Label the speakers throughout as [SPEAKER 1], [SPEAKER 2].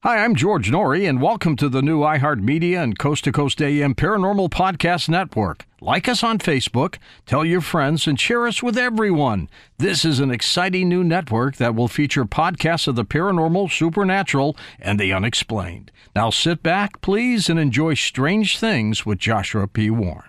[SPEAKER 1] Hi, I'm George Norrie, and welcome to the new iHeartMedia and Coast to Coast AM Paranormal Podcast Network. Like us on Facebook, tell your friends, and share us with everyone. This is an exciting new network that will feature podcasts of the paranormal, supernatural, and the unexplained. Now sit back, please, and enjoy Strange Things with Joshua P. Warren.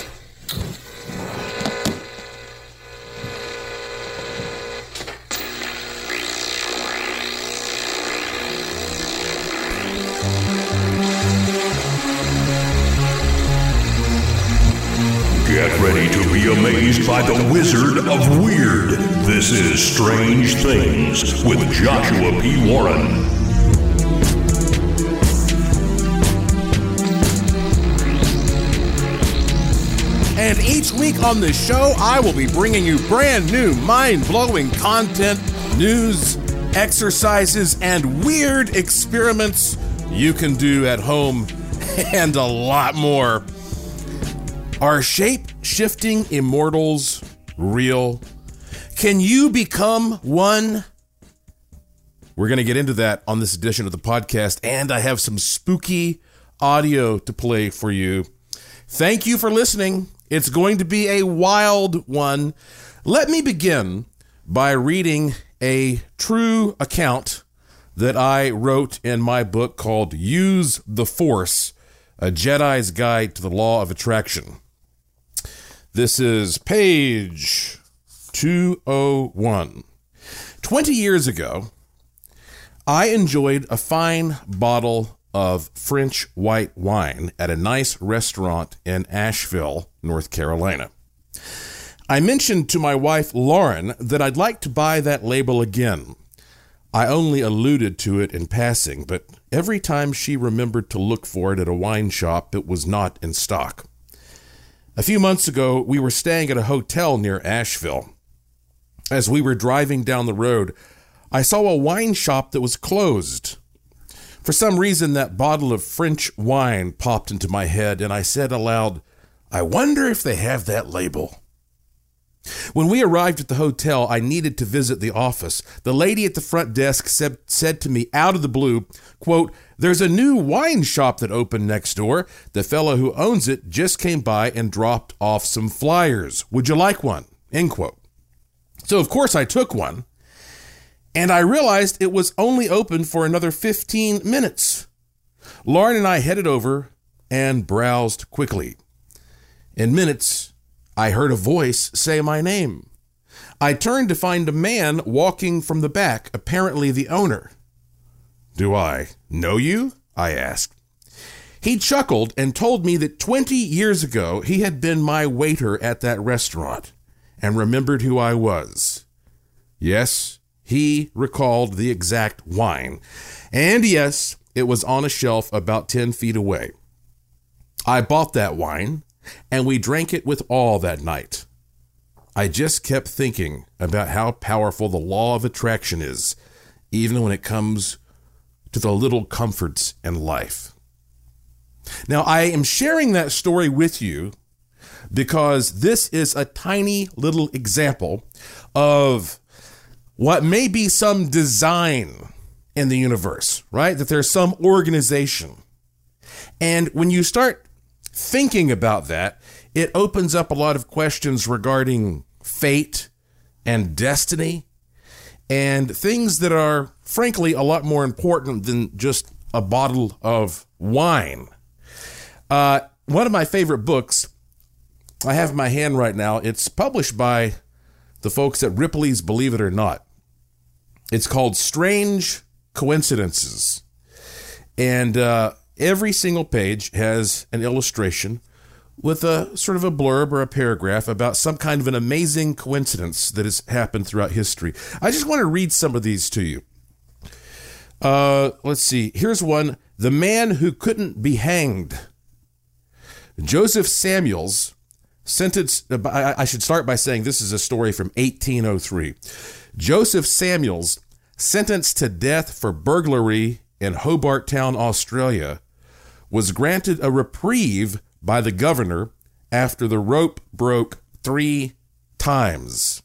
[SPEAKER 2] Get ready to be amazed by the Wizard of Weird. This is Strange Things with Joshua P. Warren.
[SPEAKER 3] And each week on the show, I will be bringing you brand new, mind-blowing content, news, exercises, and weird experiments you can do at home, and a lot more. Are shape-shifting immortals real? Can you become one? We're going to get into that on this edition of the podcast, and I have some spooky audio to play for you. Thank you for listening. It's going to be a wild one. Let me begin by reading a true account that I wrote in my book called Use the Force, A Jedi's Guide to the Law of Attraction. This is page 201. 20 years ago, I enjoyed a fine bottle of French white wine at a nice restaurant in Asheville, North Carolina. I mentioned to my wife, Lauren, that I'd like to buy that label again. I only alluded to it in passing, but every time she remembered to look for it at a wine shop, it was not in stock. A few months ago, we were staying at a hotel near Asheville. As we were driving down the road, I saw a wine shop that was closed. For some reason, that bottle of French wine popped into my head, and I said aloud, "I wonder if they have that label." When we arrived at the hotel, I needed to visit the office. The lady at the front desk said to me out of the blue, quote, "There's a new wine shop that opened next door. The fellow who owns it just came by and dropped off some flyers. Would you like one?" End quote. So of course I took one, and I realized it was only open for another 15 minutes. Lauren and I headed over and browsed quickly. In minutes, I heard a voice say my name. I turned to find a man walking from the back, apparently the owner. "Do I know you?" I asked. He chuckled and told me that 20 years ago he had been my waiter at that restaurant and remembered who I was. Yes, he recalled the exact wine. And yes, it was on a shelf about 10 feet away. I bought that wine, and we drank it with awe that night. I just kept thinking about how powerful the law of attraction is, even when it comes to the little comforts in life. Now, I am sharing that story with you because this is a tiny little example of what may be some design in the universe, right? That there's some organization. And when you start thinking about that, it opens up a lot of questions regarding fate and destiny and things that are, frankly, a lot more important than just a bottle of wine. One of my favorite books I have in my hand right now, it's published by the folks at Ripley's Believe It or Not. It's called Strange Coincidences. And every single page has an illustration with a sort of a blurb or a paragraph about some kind of an amazing coincidence that has happened throughout history. I just want to read some of these to you. Let's see. Here's one. The man who couldn't be hanged. Joseph Samuels, sentenced, I should start by saying this is a story from 1803. Joseph Samuels, sentenced to death for burglary in Hobart Town, Australia, was granted a reprieve by the governor after the rope broke 3 times.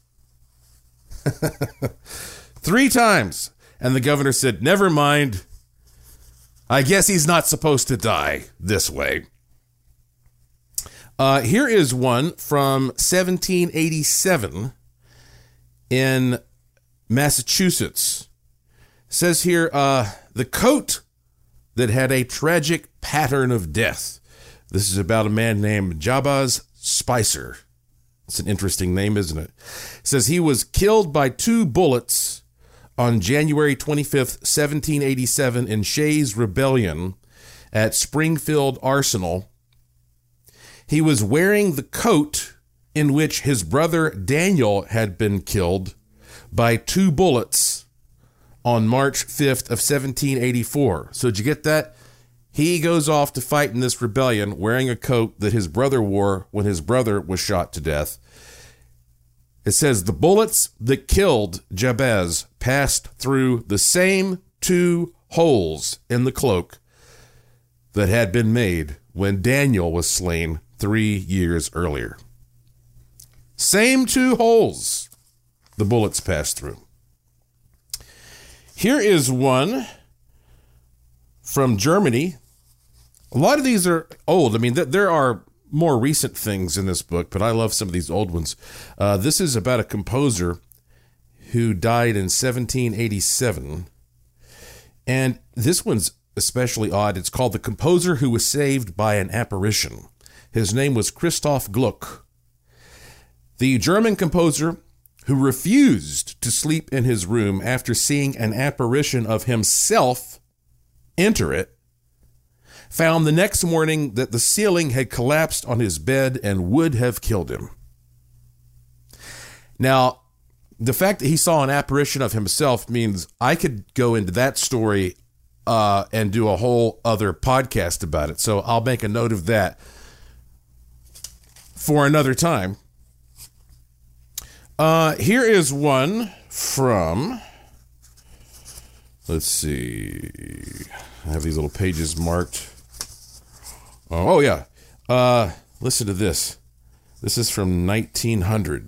[SPEAKER 3] 3 times. And the governor said, never mind, I guess he's not supposed to die this way. Here is one from 1787 in Massachusetts. It says here, the coat that had a tragic pattern of death. This is about a man named Jabez Spicer. It's an interesting name, isn't it? It says he was killed by 2 bullets on January 25th, 1787 in Shays' Rebellion at Springfield Arsenal. He was wearing the coat in which his brother Daniel had been killed by 2 bullets on March 5th of 1784. So did you get that? He goes off to fight in this rebellion wearing a coat that his brother wore when his brother was shot to death. It says the bullets that killed Jabez passed through the same 2 holes in the cloak that had been made when Daniel was slain 3 years earlier. Same 2 holes the bullets passed through. Here is one from Germany. A lot of these are old. I mean, there are more recent things in this book, but I love some of these old ones. This is about a composer who died in 1787. And this one's especially odd. It's called The Composer Who Was Saved by an Apparition. His name was Christoph Gluck. The German composer who refused to sleep in his room after seeing an apparition of himself enter it, found the next morning that the ceiling had collapsed on his bed and would have killed him. Now, the fact that he saw an apparition of himself means I could go into that story and do a whole other podcast about it. So I'll make a note of that for another time. Here is one from, let's see, I have these little pages marked. Oh yeah. Listen to this. This is from 1900.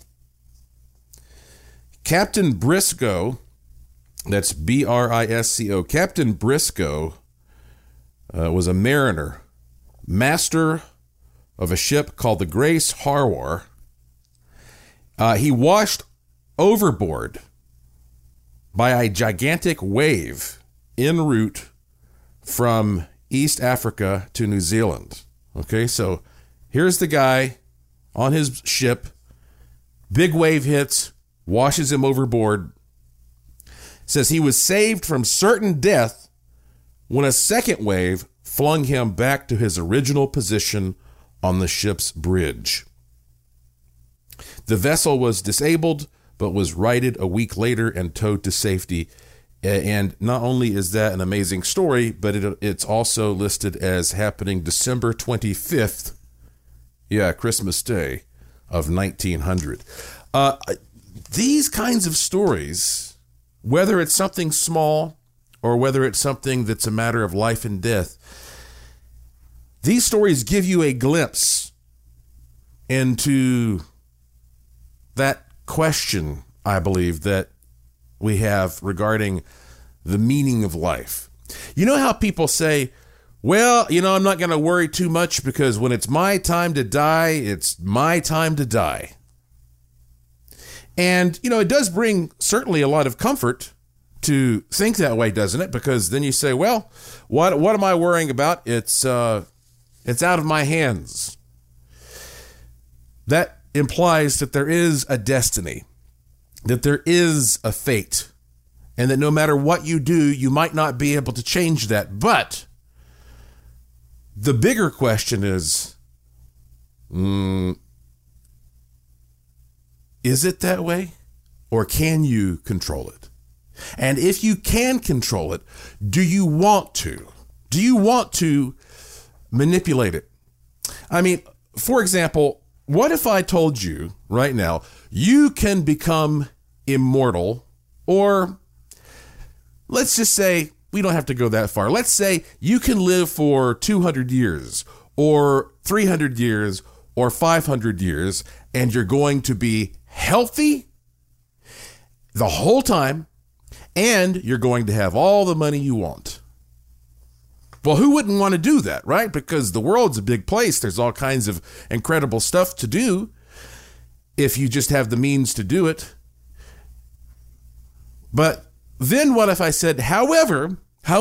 [SPEAKER 3] Captain Briscoe, that's Brisco, Captain Briscoe was a mariner, master of a ship called the Grace Harwar. He washed overboard by a gigantic wave en route from East Africa to New Zealand. Okay, so here's the guy on his ship. Big wave hits, washes him overboard. Says he was saved from certain death when a second wave flung him back to his original position on the ship's bridge. The vessel was disabled, but was righted a week later and towed to safety. And not only is that an amazing story, but it's also listed as happening December 25th, Christmas Day of 1900. These kinds of stories, whether it's something small or whether it's something that's a matter of life and death, these stories give you a glimpse into that question, I believe, that we have regarding the meaning of life. You know how people say, well, I'm not going to worry too much because when it's my time to die, it's my time to die. And, it does bring certainly a lot of comfort to think that way, doesn't it? Because then you say, well, what am I worrying about? It's out of my hands. That implies that there is a destiny, that there is a fate, and that no matter what you do, you might not be able to change that. But the bigger question is it that way? Or can you control it? And if you can control it, do you want to? Do you want to manipulate it? I mean, for example, what if I told you right now, you can become immortal, or let's just say, we don't have to go that far. Let's say you can live for 200 years or 300 years or 500 years, and you're going to be healthy the whole time, and you're going to have all the money you want. Well, who wouldn't want to do that, right? Because the world's a big place. There's all kinds of incredible stuff to do if you just have the means to do it. But then what if I said, however,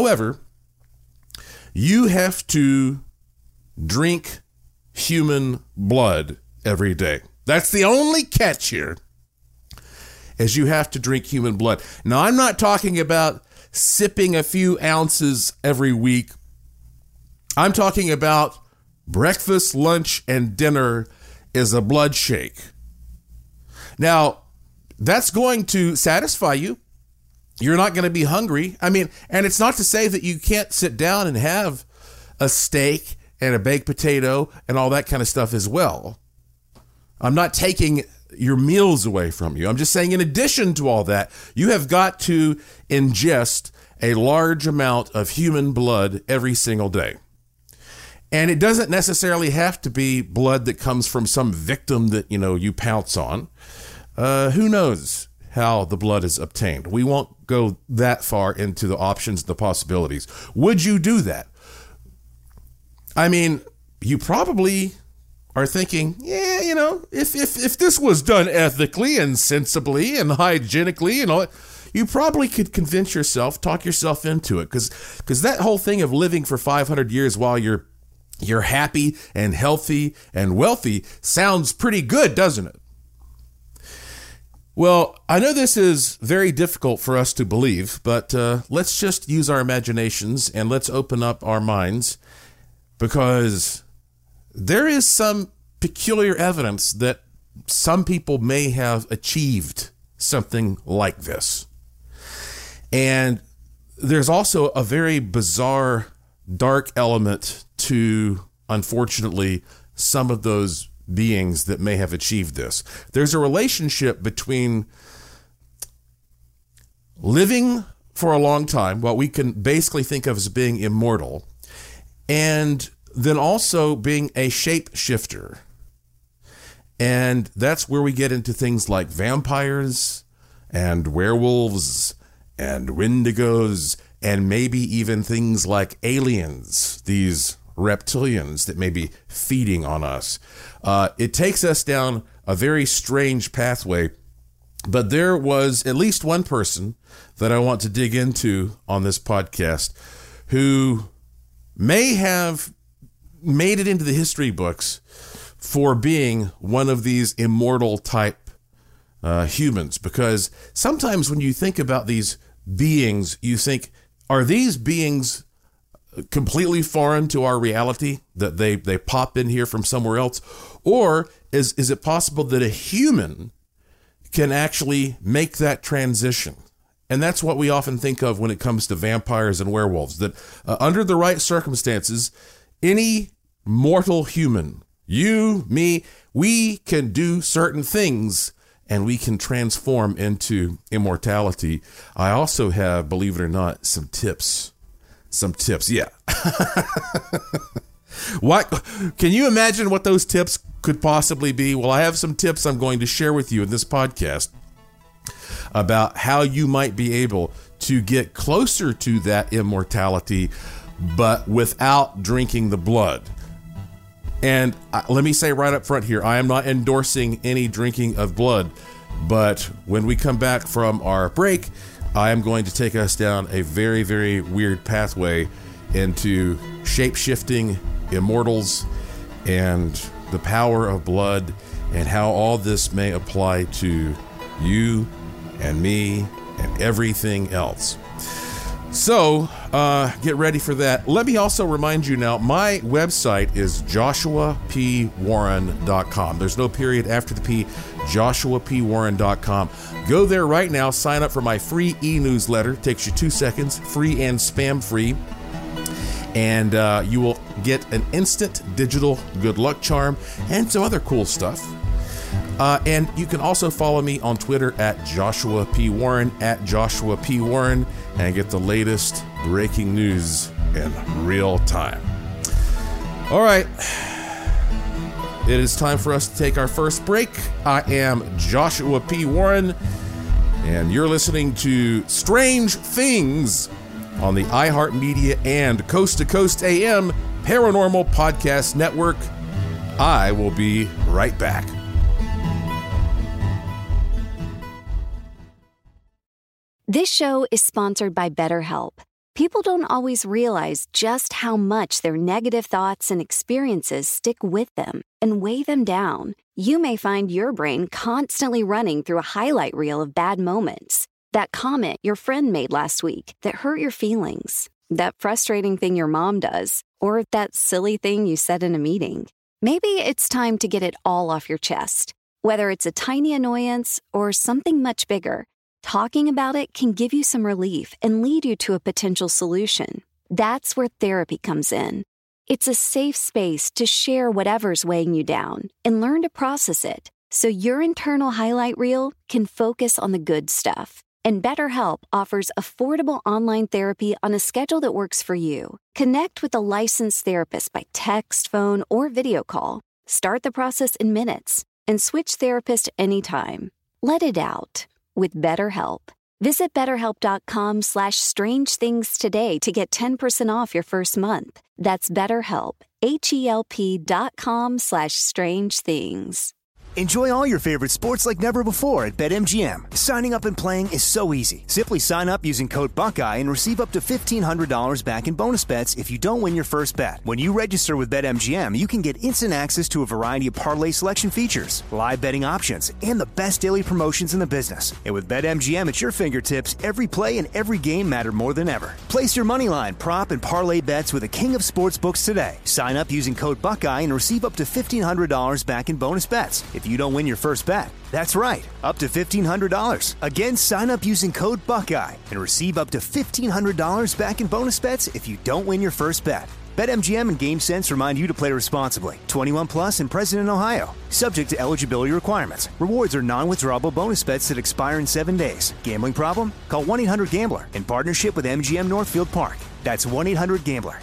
[SPEAKER 3] you have to drink human blood every day. That's the only catch here, is you have to drink human blood. Now, I'm not talking about sipping a few ounces every week. I'm talking about breakfast, lunch, and dinner is a blood shake. Now, that's going to satisfy you. You're not going to be hungry. I mean, and it's not to say that you can't sit down and have a steak and a baked potato and all that kind of stuff as well. I'm not taking your meals away from you. I'm just saying, in addition to all that, you have got to ingest a large amount of human blood every single day. And it doesn't necessarily have to be blood that comes from some victim that, you pounce on. Who knows how the blood is obtained? We won't go that far into the options, the possibilities. Would you do that? I mean, you probably are thinking, yeah, if this was done ethically and sensibly and hygienically and all that, you probably could convince yourself, talk yourself into it. Because that whole thing of living for 500 years while you're happy and healthy and wealthy sounds pretty good, doesn't it? Well, I know this is very difficult for us to believe, but let's just use our imaginations and let's open up our minds, because there is some peculiar evidence that some people may have achieved something like this. And there's also a very bizarre, dark element to, unfortunately, some of those beings that may have achieved this. There's a relationship between living for a long time, what we can basically think of as being immortal, and then also being a shapeshifter. And that's where we get into things like vampires and werewolves and wendigos, and maybe even things like aliens, these reptilians that may be feeding on us. It takes us down a very strange pathway, but there was at least one person that I want to dig into on this podcast who may have made it into the history books for being one of these immortal type humans. Because sometimes when you think about these beings, you think, are these beings completely foreign to our reality, that they pop in here from somewhere else? Or is it possible that a human can actually make that transition? And that's what we often think of when it comes to vampires and werewolves, that under the right circumstances, any mortal human, you, me, we can do certain things and we can transform into immortality. I also have, believe it or not, some tips. Yeah. What can you imagine what those tips could possibly be? Well, I have some tips I'm going to share with you in this podcast about how you might be able to get closer to that immortality, but without drinking the blood. And let me say right up front here, I am not endorsing any drinking of blood, but when we come back from our break, I am going to take us down a very, very weird pathway into shape-shifting immortals and the power of blood, and how all this may apply to you and me and everything else. So get ready for that. Let me also remind you now, my website is joshuapwarren.com. There's no period after the P, joshuapwarren.com. Go there right now, sign up for my free e-newsletter. Takes you 2 seconds, free and spam free. And you will get an instant digital good luck charm and some other cool stuff. And you can also follow me on Twitter at Joshua P. Warren, at Joshua P. Warren, and get the latest breaking news in real time. All right. It is time for us to take our first break. I am Joshua P. Warren, and you're listening to Strange Things on the iHeartMedia and Coast to Coast AM Paranormal Podcast Network. I will be right back.
[SPEAKER 4] This show is sponsored by BetterHelp. People don't always realize just how much their negative thoughts and experiences stick with them and weigh them down. You may find your brain constantly running through a highlight reel of bad moments. That comment your friend made last week that hurt your feelings. That frustrating thing your mom does. Or that silly thing you said in a meeting. Maybe it's time to get it all off your chest. Whether it's a tiny annoyance or something much bigger, talking about it can give you some relief and lead you to a potential solution. That's where therapy comes in. It's a safe space to share whatever's weighing you down and learn to process it so your internal highlight reel can focus on the good stuff. And BetterHelp offers affordable online therapy on a schedule that works for you. Connect with a licensed therapist by text, phone, or video call. Start the process in minutes and switch therapist anytime. Let it out with BetterHelp. Visit BetterHelp.com/strangethings today to get 10% off your first month. That's BetterHelp, HELP.com/strangethings.
[SPEAKER 5] Enjoy all your favorite sports like never before at BetMGM. Signing up and playing is so easy. Simply sign up using code Buckeye and receive up to $1,500 back in bonus bets if you don't win your first bet. When you register with BetMGM, you can get instant access to a variety of parlay selection features, live betting options, and the best daily promotions in the business. And with BetMGM at your fingertips, every play and every game matter more than ever. Place your moneyline, prop, and parlay bets with the king of sportsbooks today. Sign up using code Buckeye and receive up to $1,500 back in bonus bets if you don't win your first bet. That's right, up to $1,500. Again, sign up using code Buckeye and receive up to $1,500 back in bonus bets if you don't win your first bet. BetMGM and GameSense remind you to play responsibly. 21 plus and present in Ohio. Subject to eligibility requirements. Rewards are non-withdrawable bonus bets that expire in 7 days. Gambling problem? Call 1-800-GAMBLER in partnership with MGM Northfield Park. That's 1-800-GAMBLER.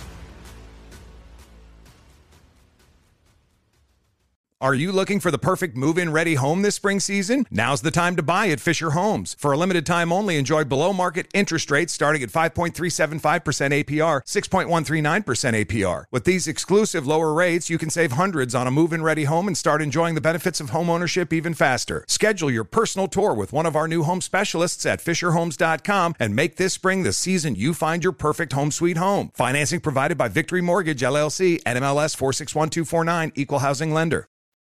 [SPEAKER 6] Are you looking for the perfect move-in ready home this spring season? Now's the time to buy at Fisher Homes. For a limited time only, enjoy below-market interest rates starting at 5.375% APR, 6.139% APR. With these exclusive lower rates, you can save hundreds on a move-in ready home and start enjoying the benefits of home ownership even faster. Schedule your personal tour with one of our new home specialists at FisherHomes.com and make this spring the season you find your perfect home sweet home. Financing provided by Victory Mortgage, LLC, NMLS 461249, Equal Housing Lender.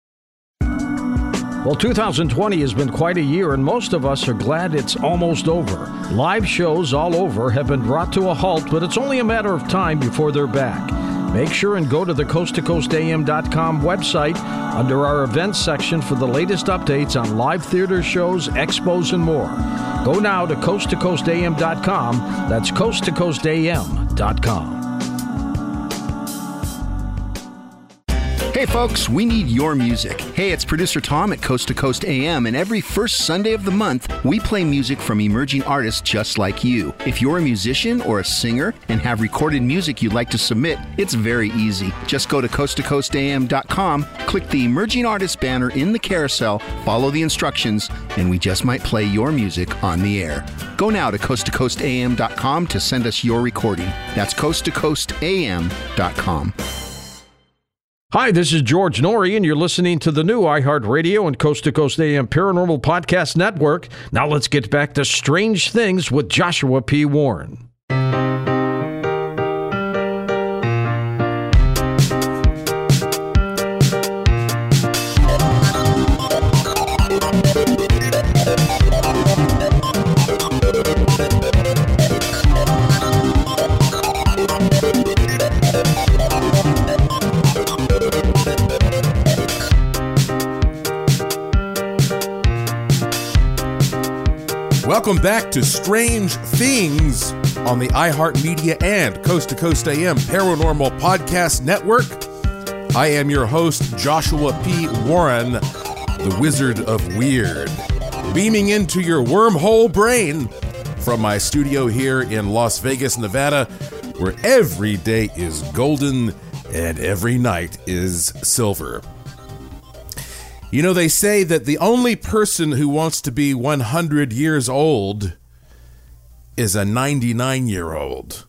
[SPEAKER 1] Well, 2020 has been quite a year, and most of us are glad it's almost over. Live shows all over have been brought to a halt, but it's only a matter of time before they're back. Make sure and go to the coasttocoastam.com website under our events section for the latest updates on live theater shows, expos, and more. Go now to coasttocoastam.com. That's coasttocoastam.com.
[SPEAKER 7] Hey folks, we need your music. Hey, it's producer Tom at Coast to Coast AM, and every first Sunday of the month, we play music from emerging artists just like you. If you're a musician or a singer and have recorded music you'd like to submit, it's very easy. Just go to coasttocoastam.com, click the Emerging Artists banner in the carousel, follow the instructions, and we just might play your music on the air. Go now to coasttocoastam.com to send us your recording. That's coasttocoastam.com.
[SPEAKER 1] Hi, this is George Norrie, and you're listening to the new iHeartRadio and Coast to Coast AM Paranormal Podcast Network. Now let's get back to Strange Things with Joshua P. Warren.
[SPEAKER 3] Welcome back to Strange Things on the iHeartMedia and Coast to Coast AM Paranormal Podcast Network. I am your host, Joshua P. Warren, the Wizard of Weird, beaming into your wormhole brain from my studio here in Las Vegas, Nevada, where every day is golden and every night is silver. You know, they say that the only person who wants to be 100 years old is a 99-year-old.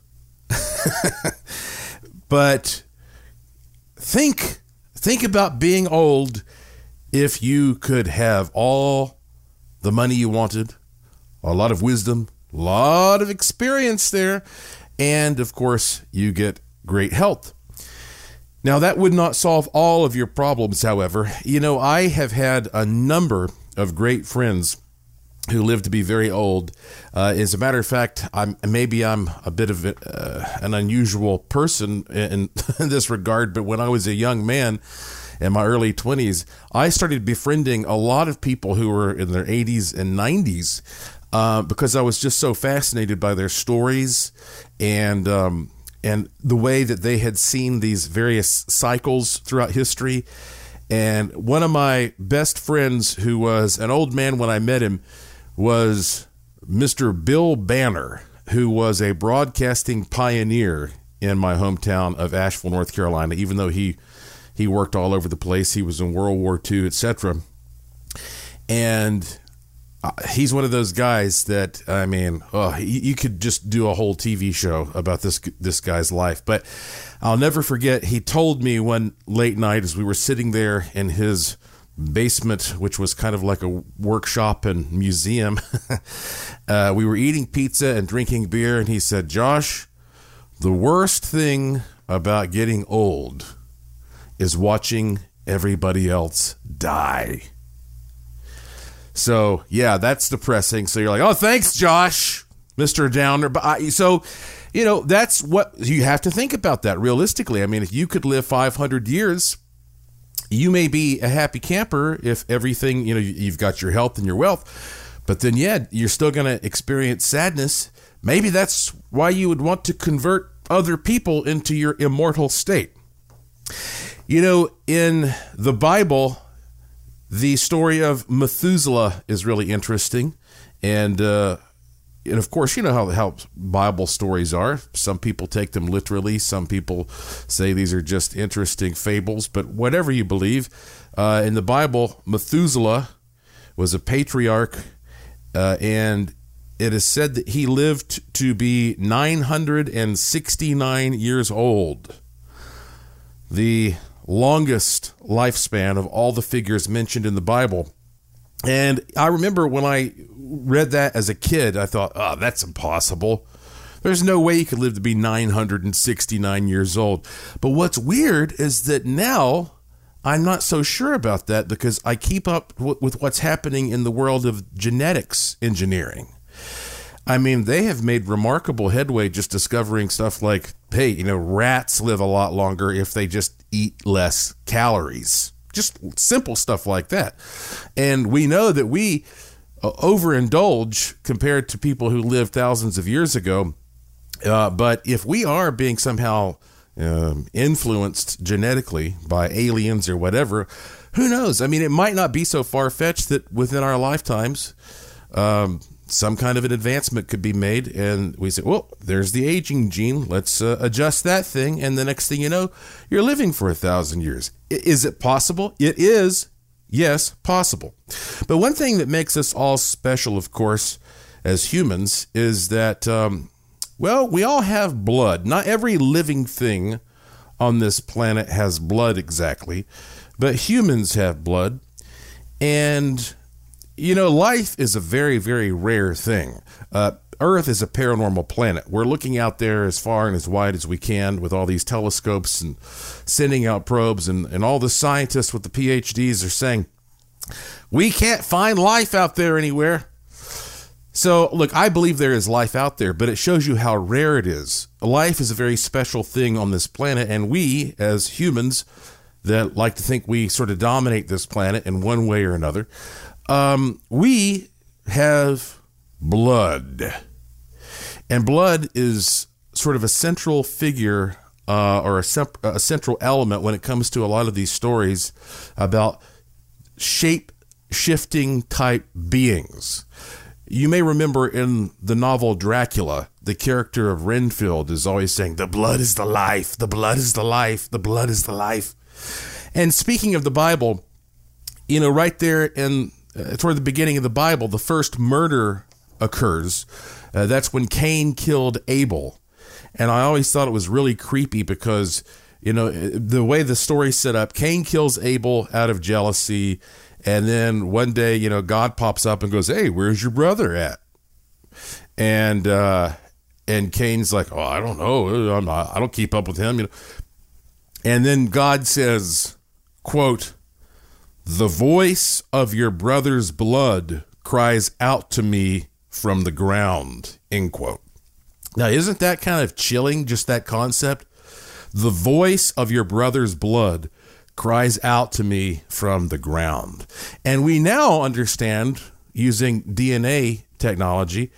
[SPEAKER 3] But think about being old if you could have all the money you wanted, a lot of wisdom, a lot of experience there, and of course you get great health. Now, that would not solve all of your problems, however. You know, I have had a number of great friends who live to be very old. As a matter of fact, I'm a bit of an unusual person in this regard, but when I was a young man in my early 20s, I started befriending a lot of people who were in their 80s and 90s because I was just so fascinated by their stories and the way that they had seen these various cycles throughout history. And one of my best friends, who was an old man when I met him, was Mr. Bill Banner, who was a broadcasting pioneer in my hometown of Asheville, North Carolina. Even though he worked all over the place, he was in World War II, etc. And he's one of those guys that, I mean, you could just do a whole TV show about this guy's life. But I'll never forget, he told me one late night as we were sitting there in his basement, which was kind of like a workshop and museum. We were eating pizza and drinking beer, and he said, "Josh, the worst thing about getting old is watching everybody else die." So, yeah, that's depressing. So you're like, "Oh, thanks, Josh, Mr. Downer." But so, you know, that's what you have to think about that realistically. I mean, if you could live 500 years, you may be a happy camper if everything, you know, you've got your health and your wealth, but then, yeah, you're still going to experience sadness. Maybe that's why you would want to convert other people into your immortal state. You know, in the Bible, the story of Methuselah is really interesting. And of course, you know how Bible stories are. Some people take them literally. Some people say these are just interesting fables. But whatever you believe, in the Bible, Methuselah was a patriarch, and it is said that he lived to be 969 years old. The longest lifespan of all the figures mentioned in the Bible. And I remember when I read that as a kid, I thought, "Oh, that's impossible. There's no way you could live to be 969 years old." But what's weird is that now I'm not so sure about that, because I keep up with what's happening in the world of genetics engineering. I mean, they have made remarkable headway just discovering stuff like, hey, you know, rats live a lot longer if they just eat less calories. Just simple stuff like that. And we know that we overindulge compared to people who lived thousands of years ago. But if we are being somehow influenced genetically by aliens or whatever, who knows? I mean, it might not be so far-fetched that within our lifetimes, some kind of an advancement could be made, and we say, well, there's the aging gene. Let's adjust that thing, and the next thing you know, you're living for 1,000 years. Is it possible? It is, yes, possible. But one thing that makes us all special, of course, as humans, is that, well, we all have blood. Not every living thing on this planet has blood exactly, but humans have blood, and you know, life is a very, very rare thing. Earth is a paranormal planet. We're looking out there as far and as wide as we can with all these telescopes and sending out probes, and all the scientists with the PhDs are saying, we can't find life out there anywhere. So, look, I believe there is life out there, but it shows you how rare it is. Life is a very special thing on this planet, and we, as humans that like to think we sort of dominate this planet in one way or another, we have blood, and blood is sort of a central figure or a central element when it comes to a lot of these stories about shape-shifting type beings. You may remember in the novel Dracula, the character of Renfield is always saying, "The blood is the life, the blood is the life, the blood is the life." And speaking of the Bible, you know, right there in toward the beginning of the Bible, the first murder occurs, That's when Cain killed Abel. And I always thought it was really creepy because, the way the story's set up, Cain kills Abel out of jealousy. And then one day, God pops up and goes, "Hey, where's your brother at?" And Cain's like, "Oh, I don't know. I don't keep up with him." And then God says, quote, "The voice of your brother's blood cries out to me from the ground," end quote. Now, isn't that kind of chilling, just that concept? The voice of your brother's blood cries out to me from the ground. And we now understand, using DNA technology,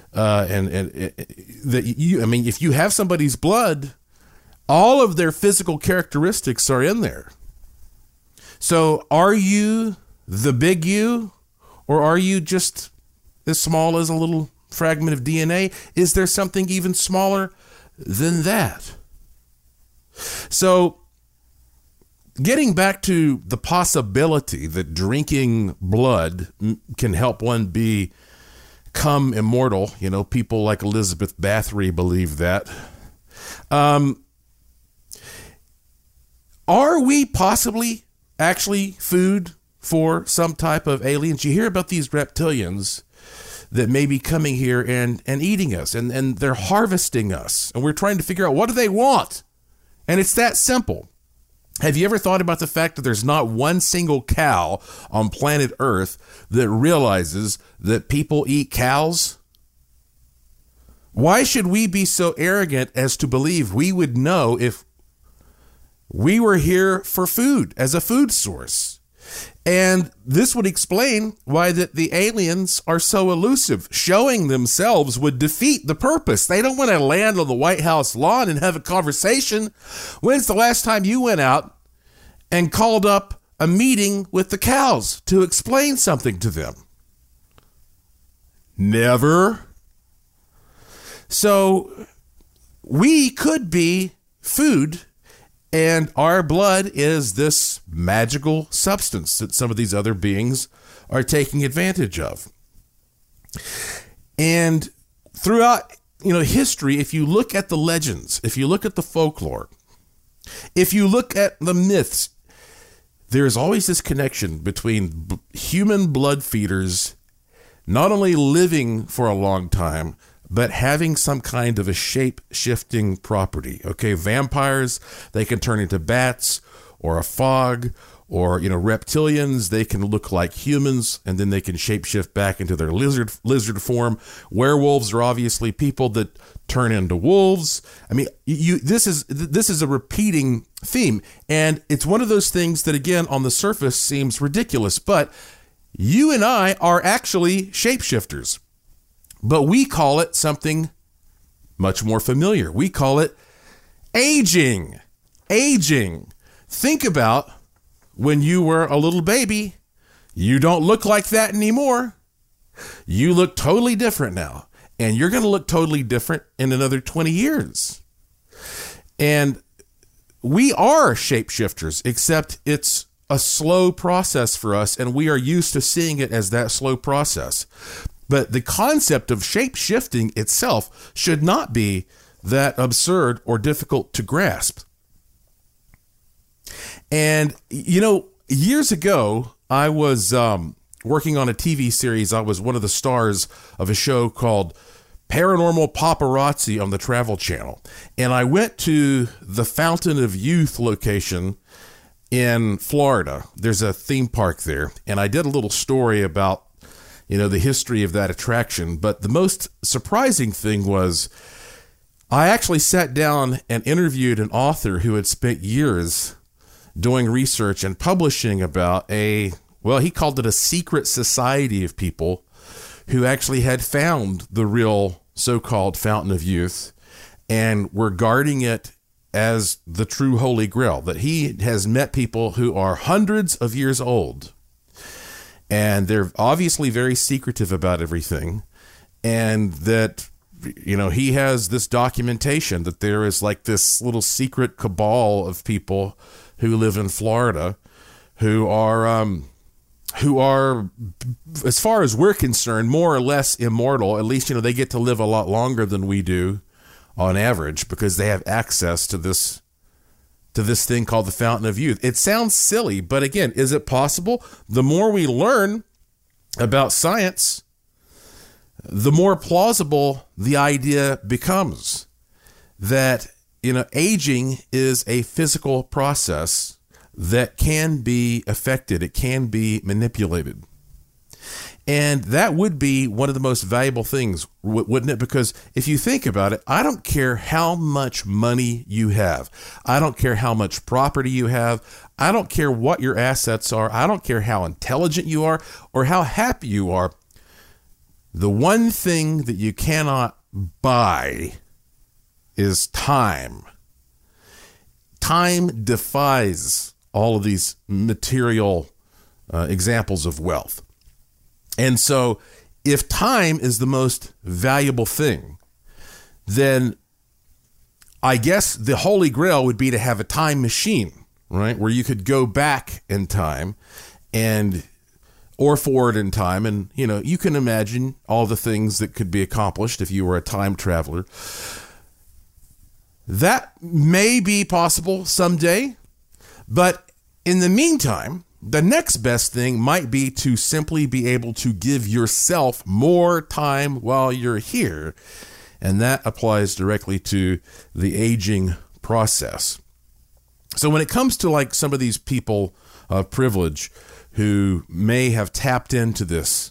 [SPEAKER 3] that if you have somebody's blood, all of their physical characteristics are in there. So are you the big you, or are you just as small as a little fragment of DNA? Is there something even smaller than that? So getting back to the possibility that drinking blood can help one become immortal, people like Elizabeth Bathory believe that. Are we possibly actually food for some type of aliens? You hear about these reptilians that may be coming here and eating us, and they're harvesting us, and we're trying to figure out, what do they want? And it's that simple. Have you ever thought about the fact that there's not one single cow on planet Earth that realizes that people eat cows? Why should we be so arrogant as to believe we would know if we were here for food, as a food source? And this would explain why the aliens are so elusive. Showing themselves would defeat the purpose. They don't want to land on the White House lawn and have a conversation. When's the last time you went out and called up a meeting with the cows to explain something to them? Never. So we could be food, and our blood is this magical substance that some of these other beings are taking advantage of. And throughout, history, if you look at the legends, if you look at the folklore, if you look at the myths, there's always this connection between human blood feeders not only living for a long time, but having some kind of a shape-shifting property. Okay, vampires, they can turn into bats or a fog, or, reptilians, they can look like humans, and then they can shapeshift back into their lizard form. Werewolves are obviously people that turn into wolves. I mean, this is a repeating theme, and it's one of those things that, again, on the surface seems ridiculous, but you and I are actually shapeshifters. But we call it something much more familiar. We call it aging. Aging. Think about when you were a little baby. You don't look like that anymore. You look totally different now. And you're going to look totally different in another 20 years. And we are shapeshifters, except it's a slow process for us, and we are used to seeing it as that slow process. But the concept of shape-shifting itself should not be that absurd or difficult to grasp. And, years ago, I was working on a TV series. I was one of the stars of a show called Paranormal Paparazzi on the Travel Channel. And I went to the Fountain of Youth location in Florida. There's a theme park there. And I did a little story about the history of that attraction. But the most surprising thing was I actually sat down and interviewed an author who had spent years doing research and publishing about he called it a secret society of people who actually had found the real so-called Fountain of Youth and were guarding it as the true Holy Grail, that he has met people who are hundreds of years old. And they're obviously very secretive about everything. And that, he has this documentation that there is like this little secret cabal of people who live in Florida who are who are, as far as we're concerned, more or less immortal. At least, they get to live a lot longer than we do on average because they have access to this thing called the Fountain of Youth. It sounds silly, but again, is it possible? The more we learn about science, the more plausible the idea becomes that, aging is a physical process that can be affected. It can be manipulated. And that would be one of the most valuable things, wouldn't it? Because if you think about it, I don't care how much money you have. I don't care how much property you have. I don't care what your assets are. I don't care how intelligent you are or how happy you are. The one thing that you cannot buy is time. Time defies all of these material examples of wealth. And so if time is the most valuable thing, then I guess the Holy Grail would be to have a time machine, right? Where you could go back in time or forward in time. And, you can imagine all the things that could be accomplished if you were a time traveler. That may be possible someday, but in the meantime, the next best thing might be to simply be able to give yourself more time while you're here. And that applies directly to the aging process. So when it comes to some of these people of privilege who may have tapped into this,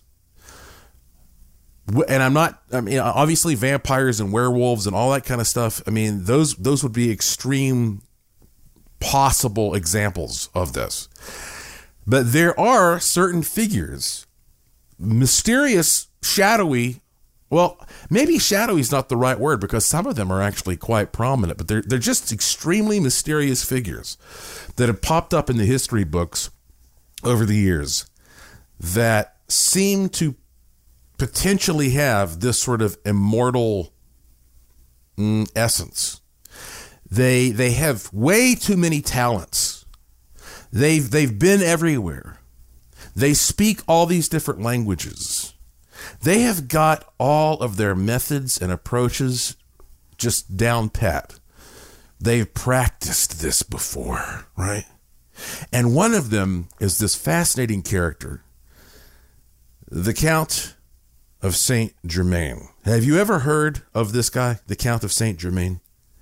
[SPEAKER 3] and obviously vampires and werewolves and all that kind of stuff, those would be extreme possible examples of this. But there are certain figures, mysterious, shadowy. Well, maybe shadowy is not the right word because some of them are actually quite prominent, but they're just extremely mysterious figures that have popped up in the history books over the years that seem to potentially have this sort of immortal essence. They have way too many talents. They've been everywhere. They speak all these different languages. They have got all of their methods and approaches just down pat. They've practiced this before, right? And one of them is this fascinating character, the Count of Saint Germain. Have you ever heard of this guy, the Count of Saint Germain?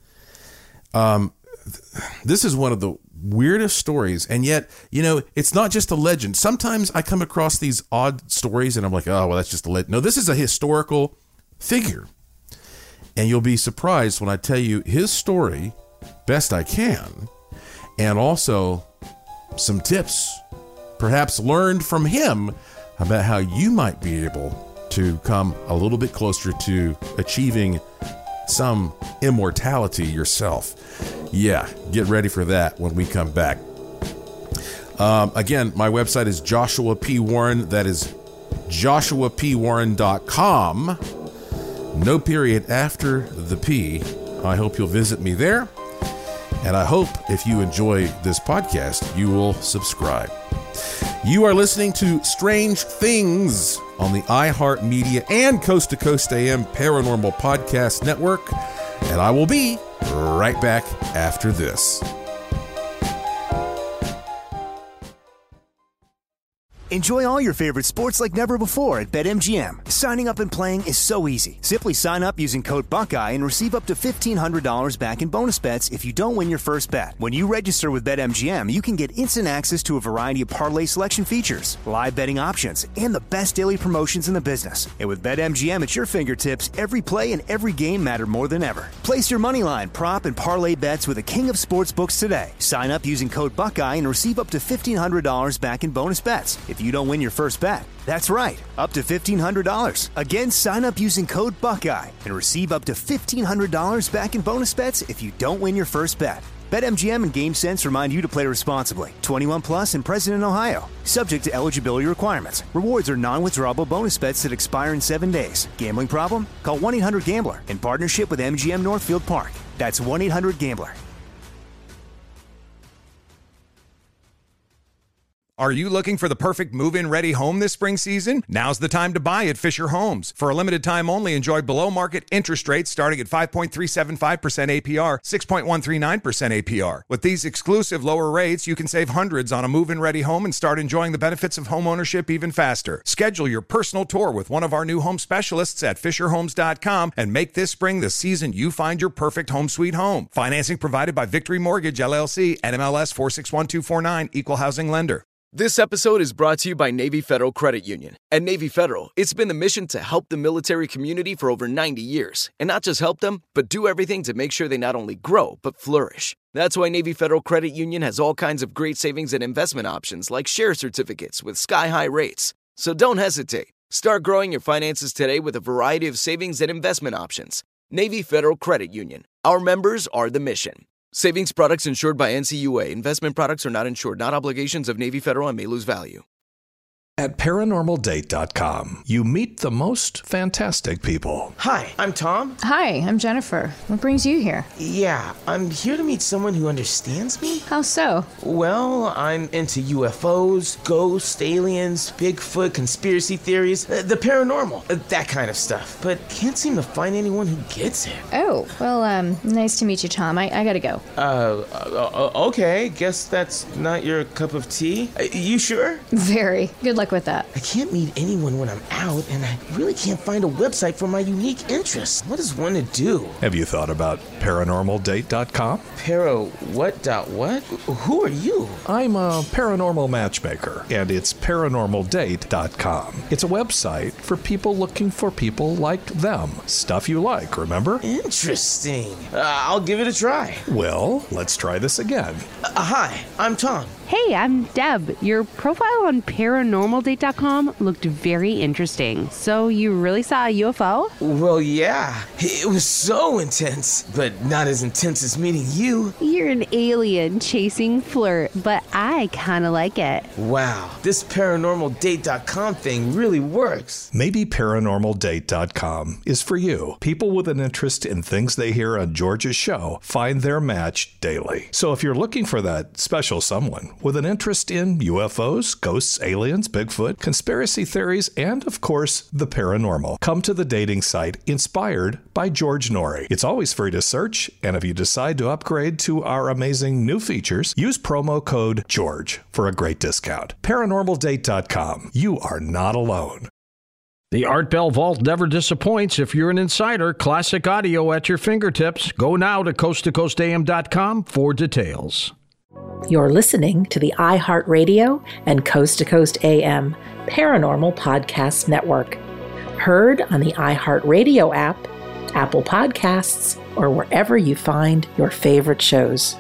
[SPEAKER 3] This is one of the weirdest stories, and yet, it's not just a legend. Sometimes I come across these odd stories, and I'm like, oh, well, that's just a legend. No, this is a historical figure, and you'll be surprised when I tell you his story, best I can, and also some tips, perhaps learned from him, about how you might be able to come a little bit closer to achieving some immortality yourself. Yeah, get ready for that when we come back. Again, my website is Joshua P. Warren. That is joshuapwarren.com. No period after the P. I hope you'll visit me there. And I hope if you enjoy this podcast, you will subscribe. You are listening to Strange Things on the iHeartMedia and Coast to Coast AM Paranormal Podcast Network. And I will be right back after this.
[SPEAKER 5] Enjoy all your favorite sports like never before at BetMGM. Signing up and playing is so easy. Simply sign up using code Buckeye and receive up to $1,500 back in bonus bets if you don't win your first bet. When you register with BetMGM, you can get instant access to a variety of parlay selection features, live betting options, and the best daily promotions in the business. And with BetMGM at your fingertips, every play and every game matter more than ever. Place your moneyline, prop, and parlay bets with the king of sportsbooks today. Sign up using code Buckeye and receive up to $1,500 back in bonus bets if you don't win your first bet. That's right, up to $1,500. Again, sign up using code Buckeye and receive up to $1,500 back in bonus bets if you don't win your first bet. BetMGM and GameSense remind you to play responsibly. 21 plus and present in Ohio. Subject to eligibility requirements. Rewards are non-withdrawable bonus bets that expire in 7 days. Gambling problem? Call 1-800-GAMBLER in partnership with MGM Northfield Park. That's 1-800-GAMBLER.
[SPEAKER 6] Are you looking for the perfect move-in ready home this spring season? Now's the time to buy at Fisher Homes. For a limited time only, enjoy below-market interest rates starting at 5.375% APR, 6.139% APR. With these exclusive lower rates, you can save hundreds on a move-in ready home and start enjoying the benefits of home ownership even faster. Schedule your personal tour with one of our new home specialists at FisherHomes.com and make this spring the season you find your perfect home sweet home. Financing provided by Victory Mortgage, LLC, NMLS 461249, Equal Housing Lender.
[SPEAKER 8] This episode is brought to you by Navy Federal Credit Union. At Navy Federal, it's been the mission to help the military community for over 90 years. And not just help them, but do everything to make sure they not only grow, but flourish. That's why Navy Federal Credit Union has all kinds of great savings and investment options like share certificates with sky-high rates. So don't hesitate. Start growing your finances today with a variety of savings and investment options. Navy Federal Credit Union. Our members are the mission. Savings products insured by NCUA. Investment products are not insured, not obligations of Navy Federal and may lose value.
[SPEAKER 9] At ParanormalDate.com, you meet the most fantastic people.
[SPEAKER 10] Hi, I'm Tom.
[SPEAKER 11] Hi, I'm Jennifer. What brings you here?
[SPEAKER 10] Yeah, I'm here to meet someone who understands me.
[SPEAKER 11] How so?
[SPEAKER 10] Well, I'm into UFOs, ghosts, aliens, Bigfoot, conspiracy theories, the paranormal, that kind of stuff. But can't seem to find anyone who gets it.
[SPEAKER 11] Oh, well, nice to meet you, Tom. I gotta go.
[SPEAKER 10] Okay, guess that's not your cup of tea. You sure?
[SPEAKER 11] Very. Good luck with that.
[SPEAKER 10] I can't meet anyone when I'm out, and I really can't find a website for my unique interests. What is one to do?
[SPEAKER 9] Have you thought about ParanormalDate.com?
[SPEAKER 10] What? Who are you?
[SPEAKER 9] I'm a paranormal matchmaker, and it's ParanormalDate.com. It's a website for people looking for people like them. Stuff you like, remember?
[SPEAKER 10] Interesting. I'll give it a try.
[SPEAKER 9] Well, let's try this again.
[SPEAKER 10] Hi, I'm Tom.
[SPEAKER 12] Hey, I'm Deb. Your profile on ParanormalDate.com looked very interesting. So you really saw a UFO?
[SPEAKER 10] Well, yeah. It was so intense, but not as intense as meeting you.
[SPEAKER 12] You're an alien chasing flirt, but I kind of like it.
[SPEAKER 10] Wow, this ParanormalDate.com thing really works.
[SPEAKER 9] Maybe ParanormalDate.com is for you. People with an interest in things they hear on George's show find their match daily. So if you're looking for that special someone with an interest in UFOs, ghosts, aliens, Bigfoot, conspiracy theories, and, of course, the paranormal, come to the dating site inspired by George Norrie. It's always free to search, and if you decide to upgrade to our amazing new features, use promo code GEORGE for a great discount. ParanormalDate.com. You are not alone.
[SPEAKER 1] The Art Bell Vault never disappoints. If you're an insider, classic audio at your fingertips. Go now to coasttocoastam.com for details.
[SPEAKER 13] You're listening to the iHeartRadio and Coast to Coast AM Paranormal Podcast Network. Heard on the iHeartRadio app, Apple Podcasts, or wherever you find your favorite shows.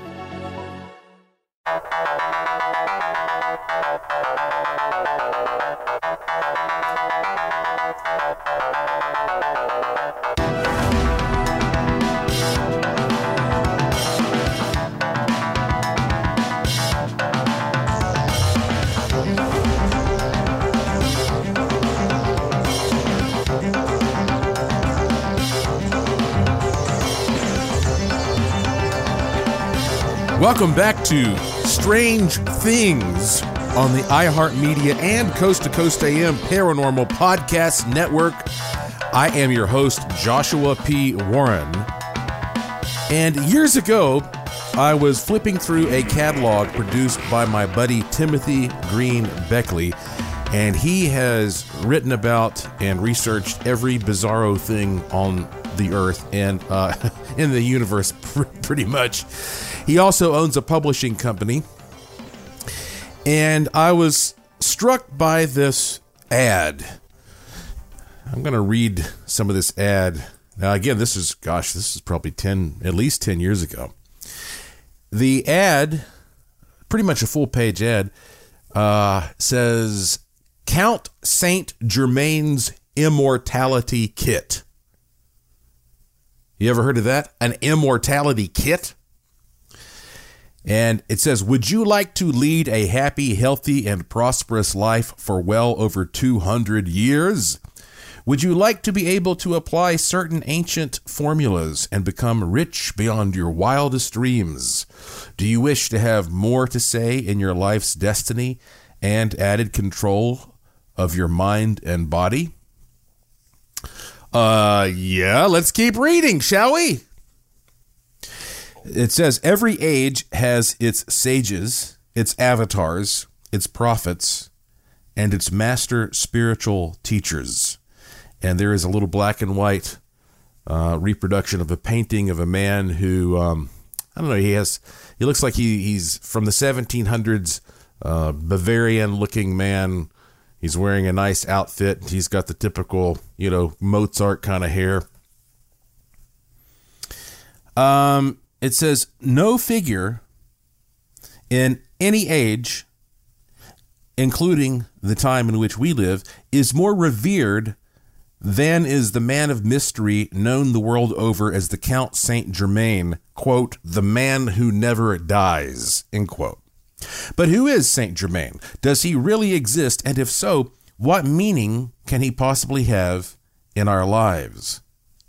[SPEAKER 3] Welcome back to Strange Things on the iHeartMedia and Coast to Coast AM Paranormal Podcast Network. I am your host, Joshua P. Warren. And years ago, I was flipping through a catalog produced by my buddy Timothy Green Beckley, and he has written about and researched every bizarro thing on the earth and in the universe, pretty much. He also owns a publishing company, and I was struck by this ad. I'm going to read some of this ad. Now, again, this is probably at least 10 years ago. The ad, pretty much a full-page ad, says, Count Saint Germain's Immortality Kit. You ever heard of that? An immortality kit? And it says, would you like to lead a happy, healthy, and prosperous life for well over 200 years? Would you like to be able to apply certain ancient formulas and become rich beyond your wildest dreams? Do you wish to have more to say in your life's destiny and added control of your mind and body? Yeah, let's keep reading, shall we? It says, every age has its sages, its avatars, its prophets, and its master spiritual teachers. And there is a little black and white reproduction of a painting of a man who, I don't know, he looks like he's from the 1700s, Bavarian-looking man. He's wearing a nice outfit. He's got the typical, Mozart kind of hair. It says, no figure in any age, including the time in which we live, is more revered than is the man of mystery known the world over as the Count Saint Germain, quote, the man who never dies, end quote. But who is Saint Germain? Does he really exist? And if so, what meaning can he possibly have in our lives?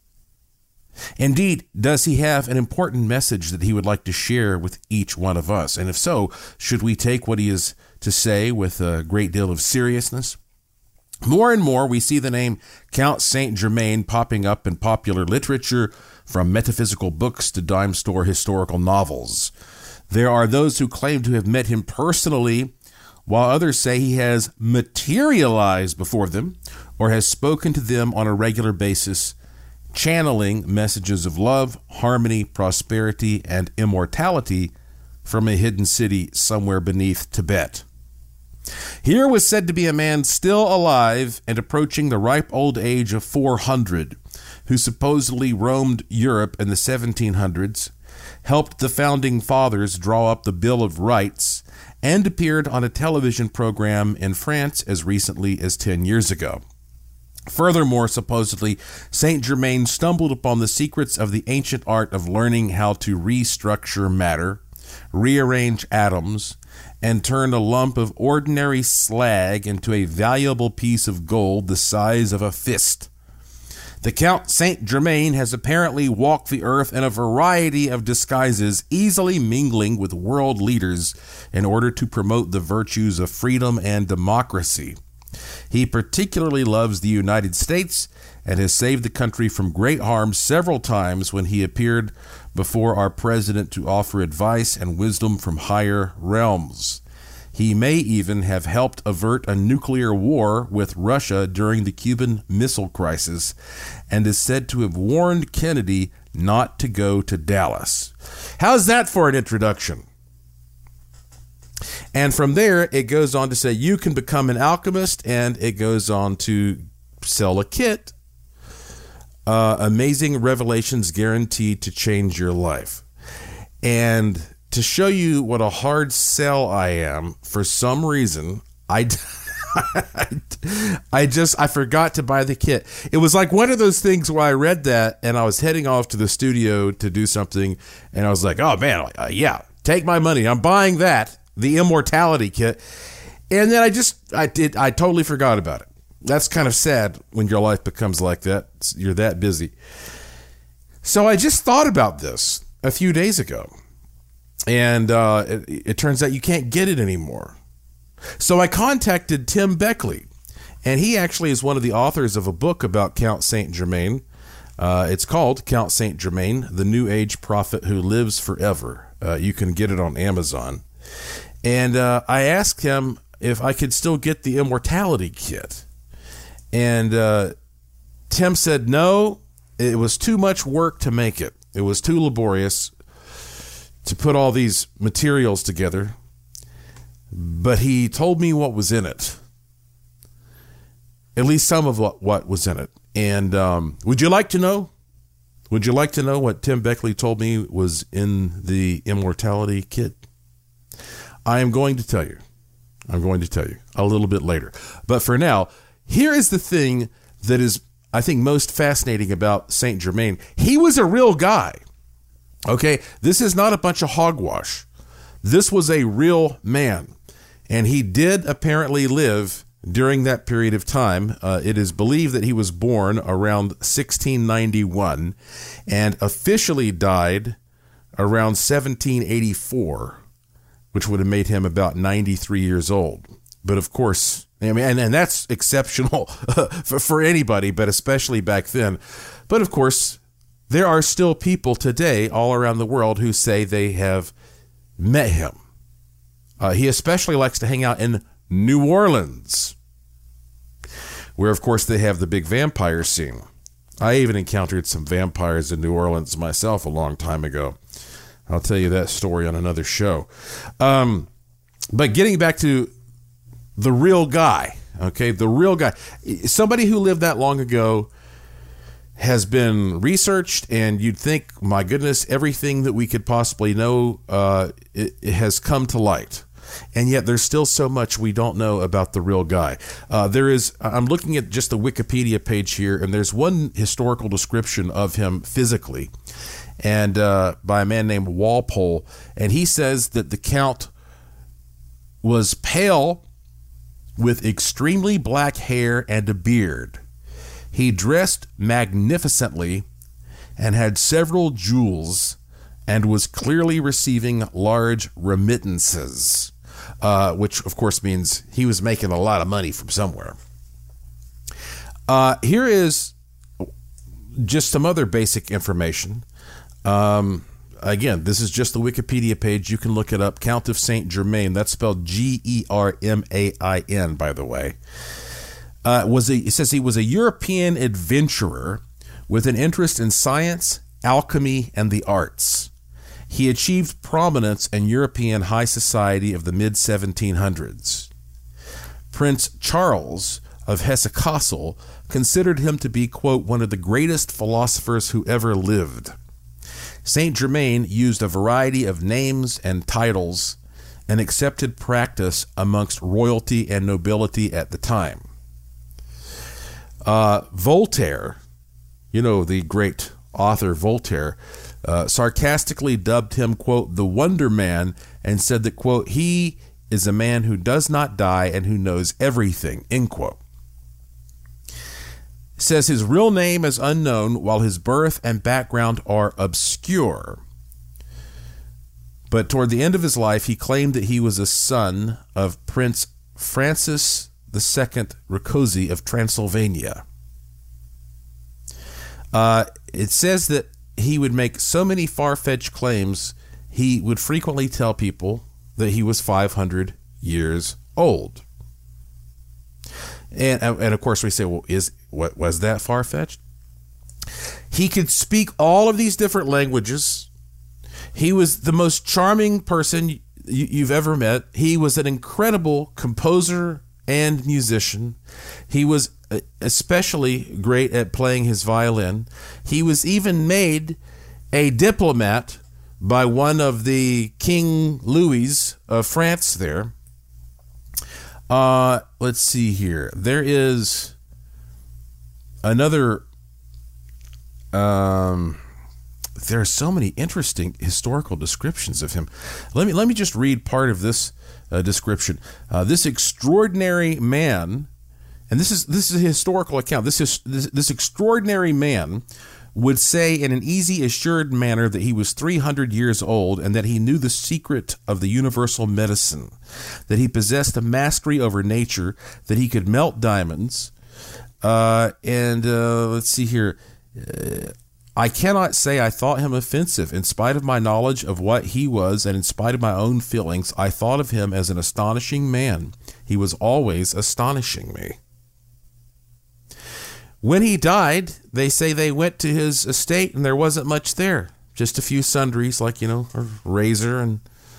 [SPEAKER 3] Indeed, does he have an important message that he would like to share with each one of us? And if so, should we take what he is to say with a great deal of seriousness? More and more, we see the name Count Saint Germain popping up in popular literature, from metaphysical books to dime store historical novels. There are those who claim to have met him personally, while others say he has materialized before them or has spoken to them on a regular basis, channeling messages of love, harmony, prosperity, and immortality from a hidden city somewhere beneath Tibet. Here was said to be a man still alive and approaching the ripe old age of 400, who supposedly roamed Europe in the 1700s, helped the founding fathers draw up the Bill of Rights, and appeared on a television program in France as recently as 10 years ago. Furthermore, supposedly, Saint Germain stumbled upon the secrets of the ancient art of learning how to restructure matter, rearrange atoms, and turn a lump of ordinary slag into a valuable piece of gold the size of a fist. The Count Saint Germain has apparently walked the earth in a variety of disguises, easily mingling with world leaders in order to promote the virtues of freedom and democracy. He particularly loves the United States and has saved the country from great harm several times when he appeared before our president to offer advice and wisdom from higher realms. He may even have helped avert a nuclear war with Russia during the Cuban Missile Crisis and is said to have warned Kennedy not to go to Dallas. How's that for an introduction? And from there, it goes on to say you can become an alchemist, and it goes on to sell a kit. Amazing revelations guaranteed to change your life. And to show you what a hard sell I am, for some reason, I forgot to buy the kit. It was like one of those things where I read that, and I was heading off to the studio to do something, and I was like, oh man, yeah, take my money. I'm buying that. The immortality kit. And then I totally forgot about it. That's kind of sad when your life becomes like that. You're that busy. So I just thought about this a few days ago. And it turns out you can't get it anymore. So I contacted Tim Beckley. And he actually is one of the authors of a book about Count Saint Germain. It's called Count Saint Germain, The New Age Prophet Who Lives Forever. You can get it on Amazon. And I asked him if I could still get the immortality kit. And Tim said no, it was too much work to make it. It was too laborious to put all these materials together. But he told me what was in it. At least some of what was in it. And would you like to know? Would you like to know what Tim Beckley told me was in the immortality kit? I am going to tell you. I'm going to tell you a little bit later. But for now, here is the thing that is, I think, most fascinating about Saint Germain. He was a real guy. Okay? This is not a bunch of hogwash. This was a real man. And he did apparently live during that period of time. It is believed that he was born around 1691 and officially died around 1784. Which would have made him about 93 years old. But of course, I mean, and that's exceptional for anybody, but especially back then. But of course, there are still people today all around the world who say they have met him. He especially likes to hang out in New Orleans, where, of course, they have the big vampire scene. I even encountered some vampires in New Orleans myself a long time ago. I'll tell you that story on another show. But getting back to the real guy, okay, the real guy, somebody who lived that long ago has been researched, and you'd think, my goodness, everything that we could possibly know, it has come to light. And yet there's still so much we don't know about the real guy. I'm looking at just the Wikipedia page here, and there's one historical description of him physically, and by a man named Walpole, and he says that the Count was pale with extremely black hair and a beard. He dressed magnificently and had several jewels and was clearly receiving large remittances, which of course means he was making a lot of money from somewhere. Here is just some other basic information. Again, this is just the Wikipedia page. You can look it up. Count of Saint Germain. That's spelled Germain, by the way. It says he was a European adventurer with an interest in science, alchemy, and the arts. He achieved prominence in European high society of the mid-1700s. Prince Charles of Hesse-Kassel considered him to be, quote, one of the greatest philosophers who ever lived. Saint Germain used a variety of names and titles, an accepted practice amongst royalty and nobility at the time. Voltaire, the great author Voltaire, sarcastically dubbed him, quote, the Wonder Man, and said that, quote, he is a man who does not die and who knows everything, end quote. Says his real name is unknown, while his birth and background are obscure. But toward the end of his life, he claimed that he was a son of Prince Francis II Rákóczi of Transylvania. It says that he would make so many far-fetched claims, he would frequently tell people that he was 500 years old. And of course we say, well, was that far-fetched? He could speak all of these different languages. He was the most charming person you've ever met. He was an incredible composer and musician. He was especially great at playing his violin. He was even made a diplomat by one of the King Louis of France there. Let's see here. There is another... there are so many interesting historical descriptions of him. Let me just read part of this description. This extraordinary man, and this is a historical account. This extraordinary man would say in an easy, assured manner that he was 300 years old and that he knew the secret of the universal medicine, that he possessed a mastery over nature, that he could melt diamonds. Let's see here. I cannot say I thought him offensive. In spite of my knowledge of what he was and in spite of my own feelings, I thought of him as an astonishing man. He was always astonishing me. When he died, they say they went to his estate and there wasn't much there. Just a few sundries like, a razor and,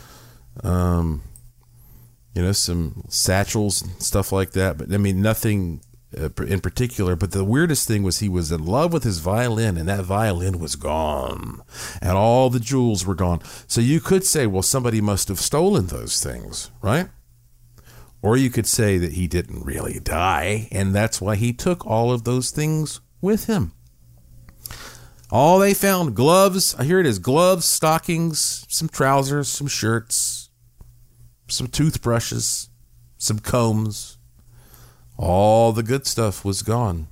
[SPEAKER 3] some satchels and stuff like that. But, nothing in particular. But the weirdest thing was he was in love with his violin, and that violin was gone. And all the jewels were gone. So you could say, well, somebody must have stolen those things, right? Or you could say that he didn't really die, and that's why he took all of those things with him. All they found, gloves, here it is, gloves, stockings, some trousers, some shirts, some toothbrushes, some combs. All the good stuff was gone.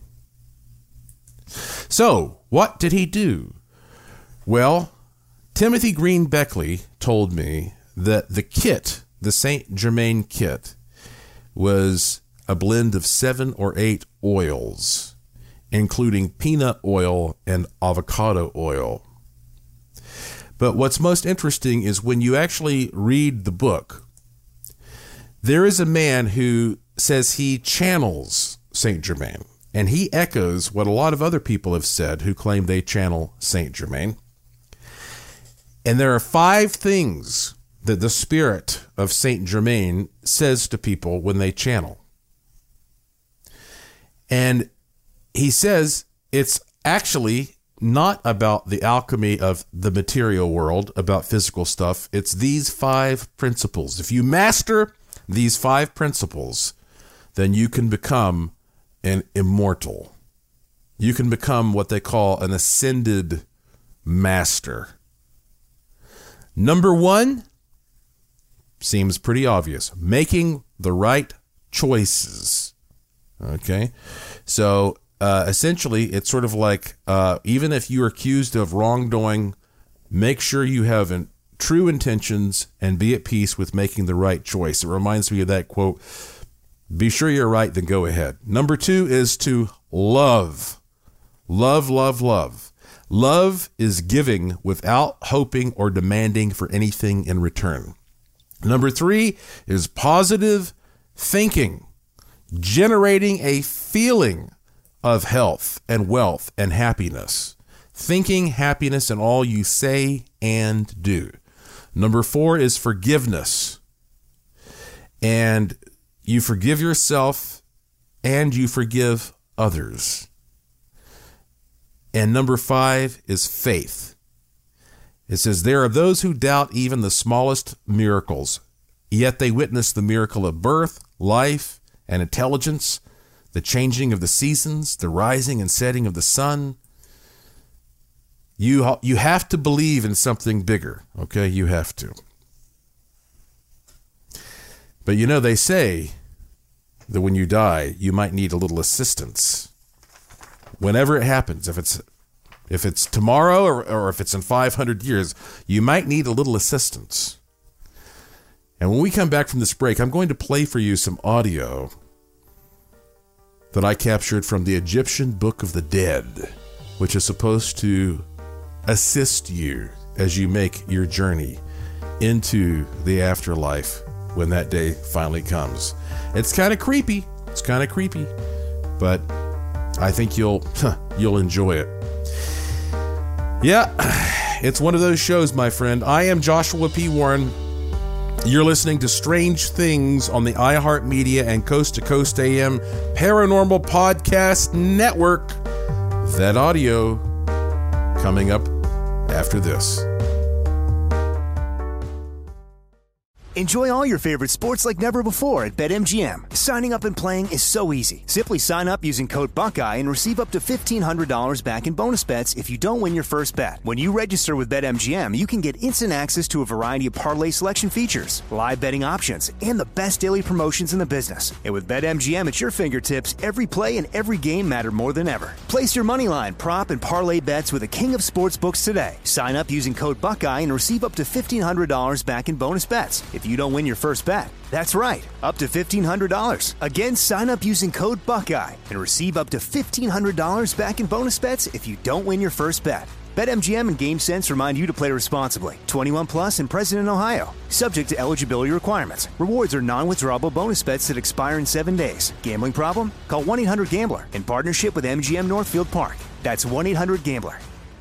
[SPEAKER 3] So, what did he do? Well, Timothy Green Beckley told me that the kit, the Saint Germain kit, was a blend of 7 or 8 oils, including peanut oil and avocado oil. But what's most interesting is when you actually read the book, there is a man who says he channels Saint Germain, and he echoes what a lot of other people have said who claim they channel Saint Germain. And there are 5 things that the spirit of Saint Germain says to people when they channel. And he says it's actually not about the alchemy of the material world, about physical stuff. It's these 5 principles. If you master these 5 principles, then you can become an immortal. You can become what they call an ascended master. Number 1 seems pretty obvious. Making the right choices. Okay? So essentially, it's sort of like even if you're accused of wrongdoing, make sure you have true intentions and be at peace with making the right choice. It reminds me of that quote, be sure you're right, then go ahead. Number 2 is to love. Love, love, love. Love is giving without hoping or demanding for anything in return. Number 3 is positive thinking, generating a feeling of health and wealth and happiness. Thinking happiness in all you say and do. Number 4 is forgiveness. And you forgive yourself and you forgive others. And number 5 is faith. It says, there are those who doubt even the smallest miracles, yet they witness the miracle of birth, life, and intelligence, the changing of the seasons, the rising and setting of the sun. You have to believe in something bigger, okay? You have to. But you know, they say that when you die, you might need a little assistance. Whenever it happens, if it's tomorrow or if it's in 500 years, you might need a little assistance. And when we come back from this break, I'm going to play for you some audio that I captured from the Egyptian Book of the Dead, which is supposed to assist you as you make your journey into the afterlife when that day finally comes. It's kind of creepy. But I think you'll enjoy it. Yeah, it's one of those shows, my friend. I am Joshua P. Warren. You're listening to Strange Things on the iHeartMedia and Coast to Coast AM Paranormal Podcast Network. That audio coming up after this.
[SPEAKER 5] Enjoy all your favorite sports like never before at BetMGM. Signing up and playing is so easy. Simply sign up using code Buckeye and receive up to $1,500 back in bonus bets if you don't win your first bet. When you register with BetMGM, you can get instant access to a variety of parlay selection features, live betting options, and the best daily promotions in the business. And with BetMGM at your fingertips, every play and every game matter more than ever. Place your moneyline, prop, and parlay bets with the king of sportsbooks today. Sign up using code Buckeye and receive up to $1,500 back in bonus bets if you don't win your first bet. That's right, up to $1,500. Again, sign up using code Buckeye and receive up to $1,500 back in bonus bets if you don't win your first bet. BetMGM and GameSense remind you to play responsibly. 21 plus and present in Ohio. Subject to eligibility requirements. Rewards are non-withdrawable bonus bets that expire in 7 days. Gambling problem? Call 1-800-GAMBLER in partnership with MGM Northfield Park. That's 1-800-GAMBLER.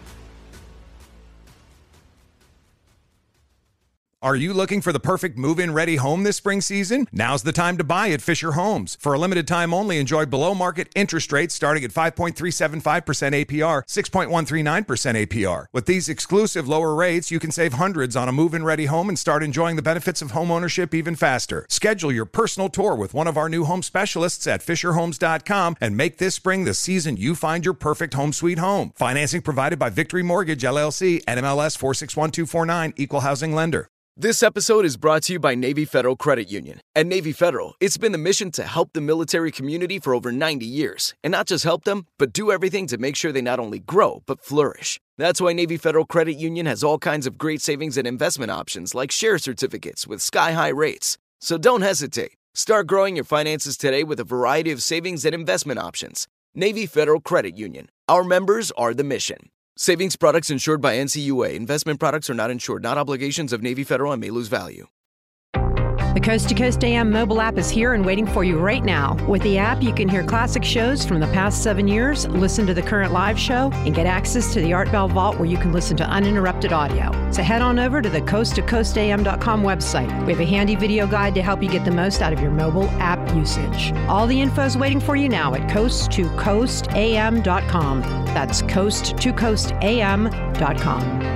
[SPEAKER 6] Are you looking for the perfect move-in ready home this spring season? Now's the time to buy at Fisher Homes. For a limited time only, enjoy below-market interest rates starting at 5.375% APR, 6.139% APR. With these exclusive lower rates, you can save hundreds on a move-in ready home and start enjoying the benefits of home ownership even faster. Schedule your personal tour with one of our new home specialists at FisherHomes.com and make this spring the season you find your perfect home sweet home. Financing provided by Victory Mortgage, LLC, NMLS 461249, Equal Housing Lender.
[SPEAKER 8] This episode is brought to you by Navy Federal Credit Union. At Navy Federal, it's been the mission to help the military community for over 90 years. And not just help them, but do everything to make sure they not only grow, but flourish. That's why Navy Federal Credit Union has all kinds of great savings and investment options like share certificates with sky-high rates. So don't hesitate. Start growing your finances today with a variety of savings and investment options. Navy Federal Credit Union. Our members are the mission. Savings products insured by NCUA. Investment products are not insured, not obligations of Navy Federal and may lose value.
[SPEAKER 14] The Coast to Coast AM mobile app is here and waiting for you right now. With the app, you can hear classic shows from the past 7 years, listen to the current live show, and get access to the Art Bell Vault where you can listen to uninterrupted audio. So head on over to the coasttocoastam.com website. We have a handy video guide to help you get the most out of your mobile app usage. All the info is waiting for you now at coasttocoastam.com. That's coasttocoastam.com.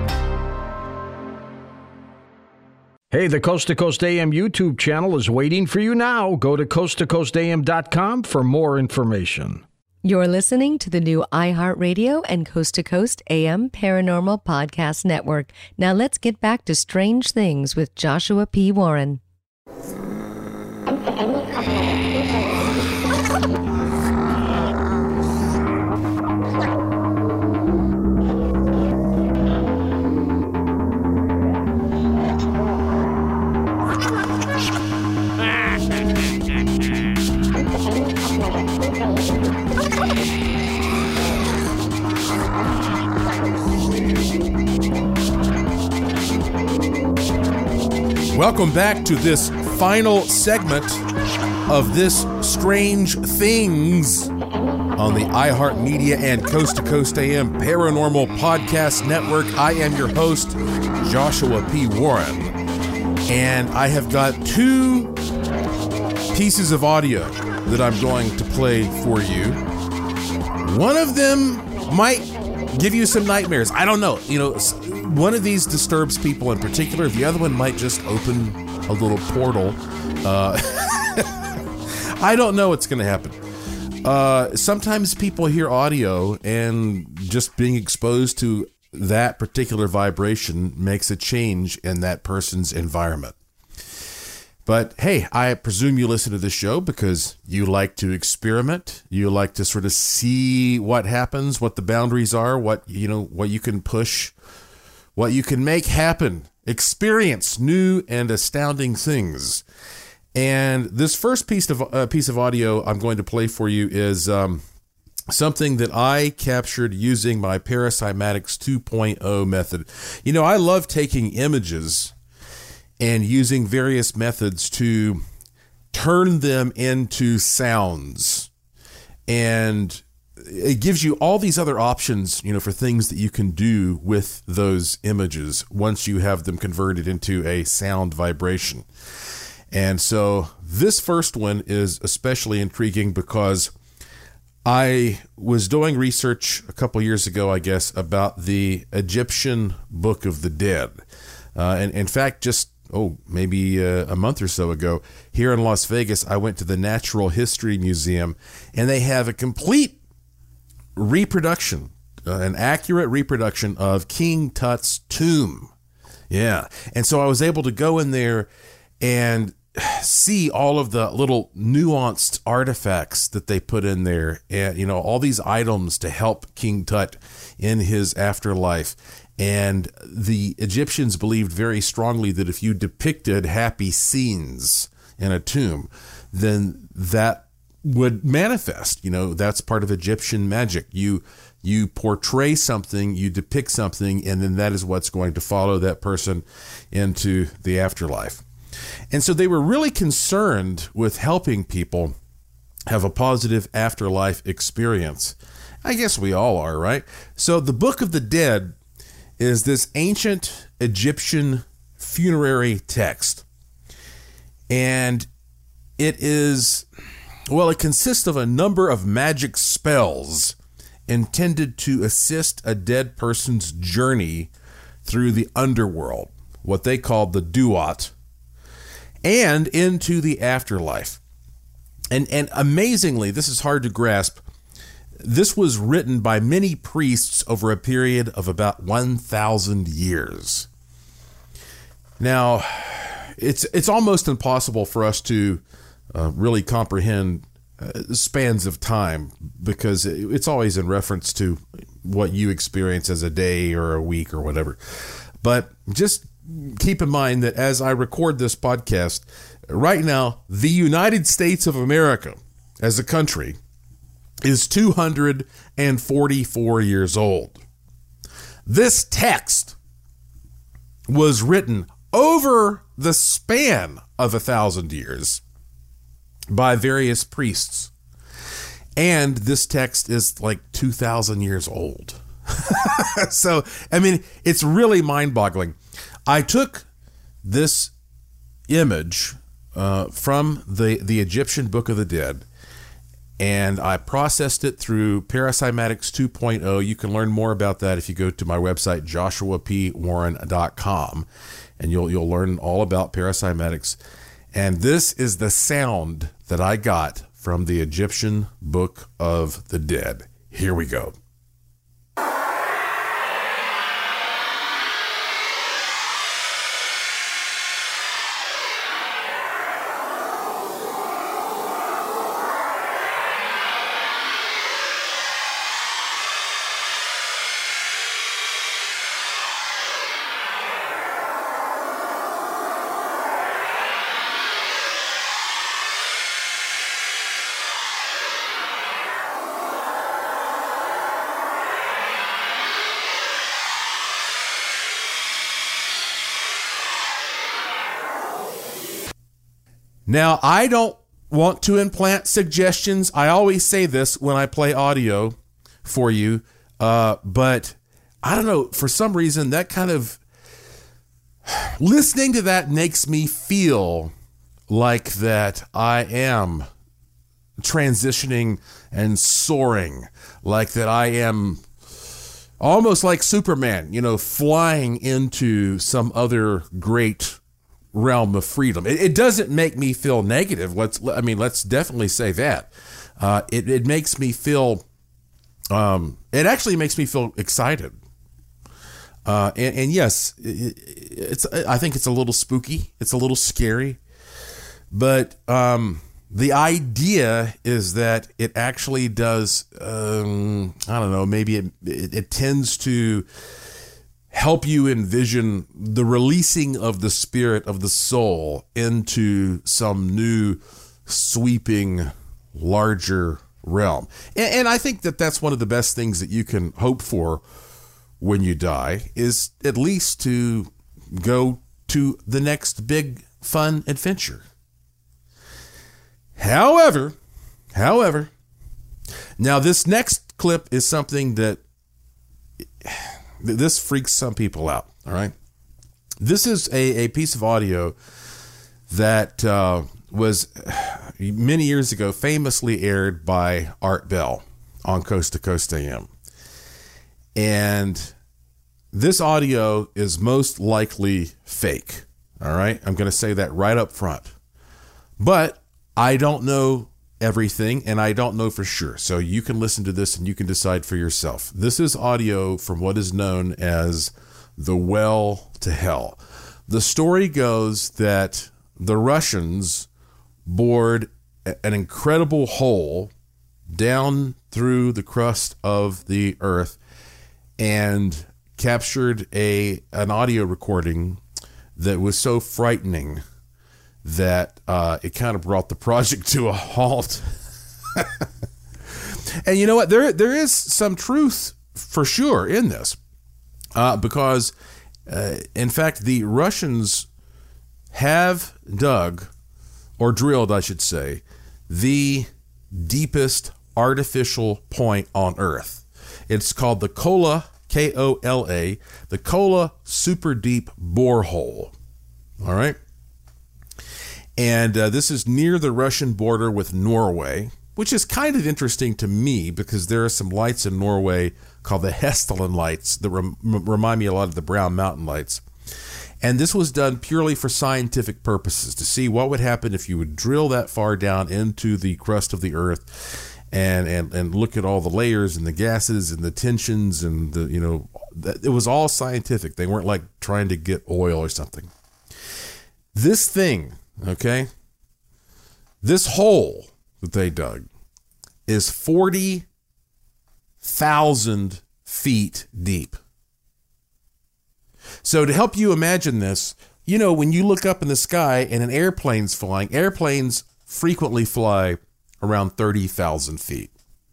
[SPEAKER 1] Hey, the Coast to Coast AM YouTube channel is waiting for you now. Go to coasttocoastam.com for more information.
[SPEAKER 15] You're listening to the new iHeartRadio and Coast to Coast AM Paranormal Podcast Network. Now let's get back to Strange Things with Joshua P. Warren.
[SPEAKER 3] Welcome back to this final segment of this Strange Things on the iHeartMedia and Coast to Coast AM Paranormal Podcast Network. I am your host, Joshua P. Warren, and I have got two pieces of audio that I'm going to play for you. One of them might give you some nightmares. I don't know. You know, one of these disturbs people in particular. The other one might just open a little portal. I don't know what's going to happen. Sometimes people hear audio and just being exposed to that particular vibration makes a change in that person's environment. But hey, I presume you listen to this show because you like to experiment. You like to sort of see what happens, what the boundaries are, what you can push, what you can make happen, experience new and astounding things. And this first piece of audio I'm going to play for you is something that I captured using my Paracymatics 2.0 method. You know, I love taking images and using various methods to turn them into sounds. And it gives you all these other options, you know, for things that you can do with those images once you have them converted into a sound vibration. And so this first one is especially intriguing because I was doing research a couple years ago, I guess, about the Egyptian Book of the Dead. And in fact, just maybe a month or so ago, here in Las Vegas, I went to the Natural History Museum, and they have a complete reproduction, an accurate reproduction of King Tut's tomb. Yeah. And so I was able to go in there and see all of the little nuanced artifacts that they put in there, and, you know, all these items to help King Tut in his afterlife. And the Egyptians believed very strongly that if you depicted happy scenes in a tomb, then that would manifest. You know, that's part of Egyptian magic. You portray something, you depict something, and then that is what's going to follow that person into the afterlife. And so they were really concerned with helping people have a positive afterlife experience. I guess we all are, right? So the Book of the Dead is this ancient Egyptian funerary text. And it consists of a number of magic spells intended to assist a dead person's journey through the underworld, what they called the Duat, and into the afterlife. And amazingly, this is hard to grasp, this was written by many priests over a period of about 1,000 years. Now, it's almost impossible for us to really comprehend spans of time, because it's always in reference to what you experience as a day or a week or whatever. But just keep in mind that as I record this podcast, right now, the United States of America as a country is 244 years old. This text was written over the span of 1,000 years by various priests. And this text is like 2,000 years old. So, I mean, it's really mind-boggling. I took this image from the Egyptian Book of the Dead, and I processed it through Paracymatics 2.0. You can learn more about that if you go to my website, joshuapwarren.com, and you'll learn all about Paracymatics. And this is the sound that I got from the Egyptian Book of the Dead. Here we go. Now, I don't want to implant suggestions. I always say this when I play audio for you, but I don't know, for some reason, that kind of listening to that makes me feel like that I am transitioning and soaring, like that I am almost like Superman, flying into some other great realm of freedom. It doesn't make me feel negative. Let's definitely say that. It makes me feel, it actually makes me feel excited. And yes, I think it's a little spooky. It's a little scary, but, the idea is that it actually does, I don't know, maybe it tends to help you envision the releasing of the spirit of the soul into some new sweeping, larger realm. And I think that that's one of the best things that you can hope for when you die, is at least to go to the next big fun adventure. However, now this next clip is something that this freaks some people out, all right? This is a piece of audio that was many years ago famously aired by Art Bell on Coast to Coast AM. And this audio is most likely fake, all right? I'm going to say that right up front. But I don't know everything, and I don't know for sure. So you can listen to this and you can decide for yourself. This is audio from what is known as the Well to Hell. The story goes that the Russians bored an incredible hole down through the crust of the earth and captured an audio recording that was so frightening that it kind of brought the project to a halt. And you know what? There is some truth for sure in this, because in fact, the Russians have dug, or drilled, I should say, the deepest artificial point on Earth. It's called the Kola, Kola, the Kola Super Deep Borehole. All right. And this is near the Russian border with Norway, which is kind of interesting to me because there are some lights in Norway called the Hestelen lights that remind me a lot of the Brown Mountain lights. And this was done purely for scientific purposes, to see what would happen if you would drill that far down into the crust of the earth and look at all the layers and the gases and the tensions and it was all scientific. They weren't like trying to get oil or something. This thing, okay, this hole that they dug is 40,000 feet deep. So to help you imagine this, you know, when you look up in the sky and an airplane's flying, airplanes frequently fly around 30,000 feet.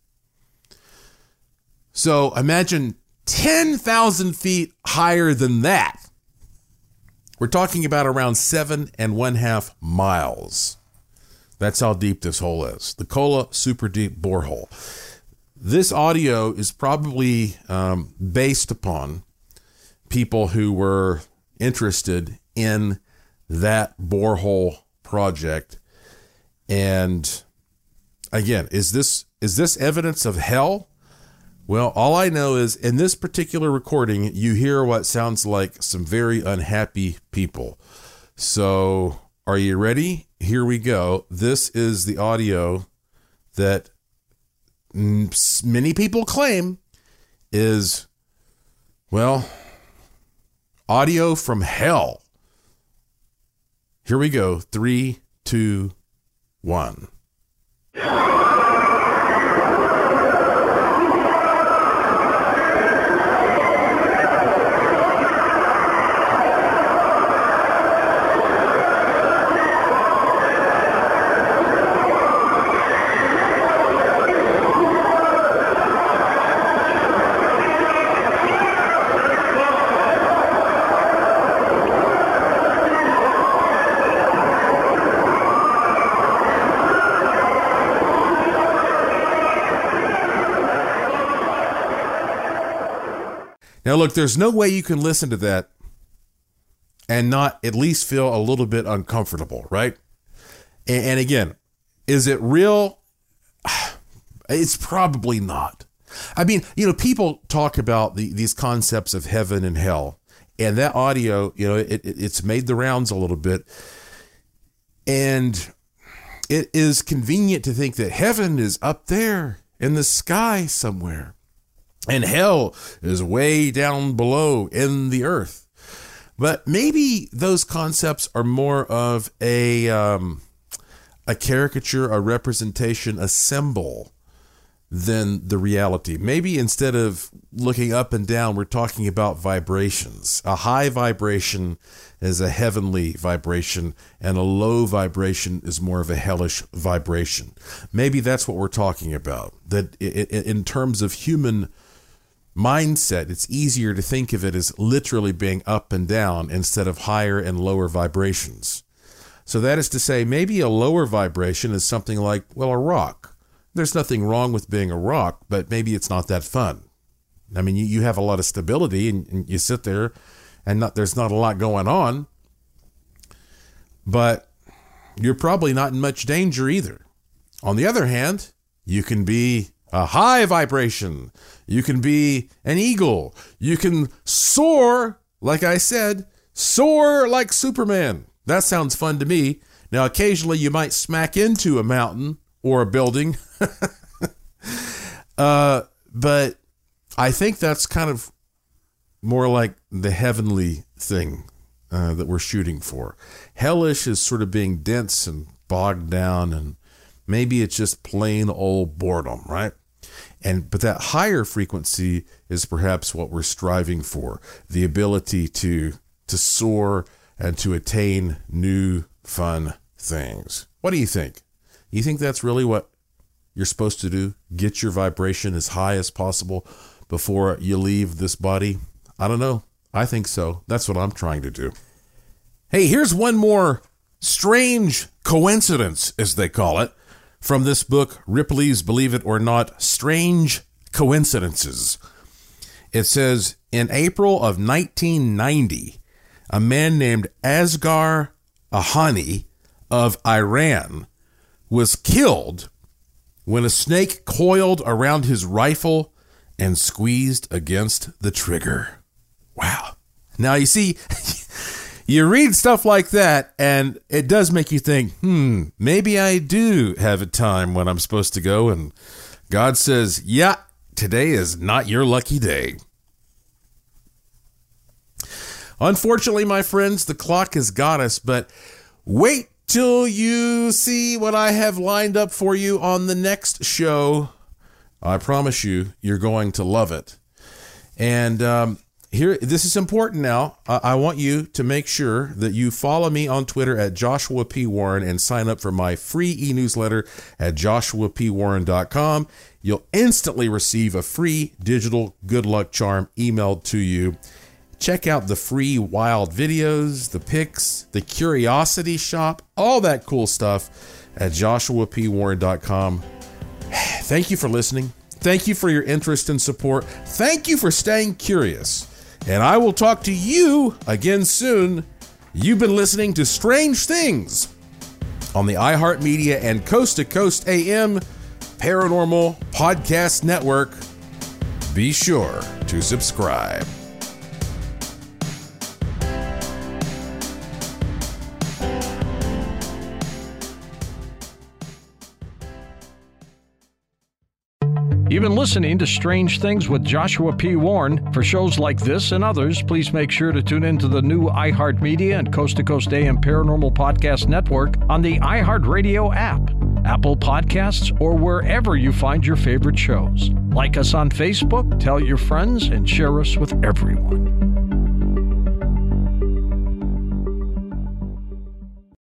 [SPEAKER 3] So imagine 10,000 feet higher than that. We're talking about around 7.5 miles. That's how deep this hole is. The Kola Super Deep Borehole. This audio is probably based upon people who were interested in that borehole project. And again, is this evidence of hell? Well, all I know is in this particular recording, you hear what sounds like some very unhappy people. So are you ready? Here we go. This is the audio that many people claim is, well, audio from hell. Here we go. 3, 2, 1. Now, look, there's no way you can listen to that and not at least feel a little bit uncomfortable, right? And again, is it real? It's probably not. I mean, you know, people talk about these concepts of heaven and hell, and that audio, you know, it's made the rounds a little bit. And it is convenient to think that heaven is up there in the sky somewhere, and hell is way down below in the earth. But maybe those concepts are more of a caricature, a representation, a symbol than the reality. Maybe instead of looking up and down, we're talking about vibrations. A high vibration is a heavenly vibration, and a low vibration is more of a hellish vibration. Maybe that's what we're talking about. That in terms of human mindset, it's easier to think of it as literally being up and down instead of higher and lower vibrations. So that is to say, maybe a lower vibration is something like, well, a rock. There's nothing wrong with being a rock, but maybe it's not that fun. I mean, you have a lot of stability and you sit there and there's not a lot going on, but you're probably not in much danger either. On the other hand, you can be a high vibration. You can be an eagle. You can soar, like I said, soar like Superman. That sounds fun to me. Now, occasionally you might smack into a mountain or a building. But I think that's kind of more like the heavenly thing that we're shooting for. Hellish is sort of being dense and bogged down, and maybe it's just plain old boredom, right? But that higher frequency is perhaps what we're striving for, the ability to soar and to attain new fun things. What do you think? You think that's really what you're supposed to do? Get your vibration as high as possible before you leave this body? I don't know. I think so. That's what I'm trying to do. Hey, here's one more strange coincidence, as they call it, from this book, Ripley's Believe It or Not, Strange Coincidences. It says, in April of 1990, a man named Asghar Ahani of Iran was killed when a snake coiled around his rifle and squeezed against the trigger. Wow. Now, you see, you read stuff like that, and it does make you think, maybe I do have a time when I'm supposed to go, and God says, yeah, today is not your lucky day. Unfortunately, my friends, the clock has got us, but wait till you see what I have lined up for you on the next show. I promise you, you're going to love it. And here, this is important now. I want you to make sure that you follow me on Twitter at Joshua P. Warren and sign up for my free e-newsletter at joshuapwarren.com. You'll instantly receive a free digital good luck charm emailed to you. Check out the free wild videos, the pics, the curiosity shop, all that cool stuff at joshuapwarren.com. Thank you for listening. Thank you for your interest and support. Thank you for staying curious. And I will talk to you again soon. You've been listening to Strange Things on the iHeartMedia and Coast to Coast AM Paranormal Podcast Network. Be sure to subscribe.
[SPEAKER 1] You've been listening to Strange Things with Joshua P. Warren. For shows like this and others, please make sure to tune into the new iHeartMedia and Coast to Coast AM Paranormal Podcast Network on the iHeartRadio app, Apple Podcasts, or wherever you find your favorite shows. Like us on Facebook, tell your friends, and share us with everyone.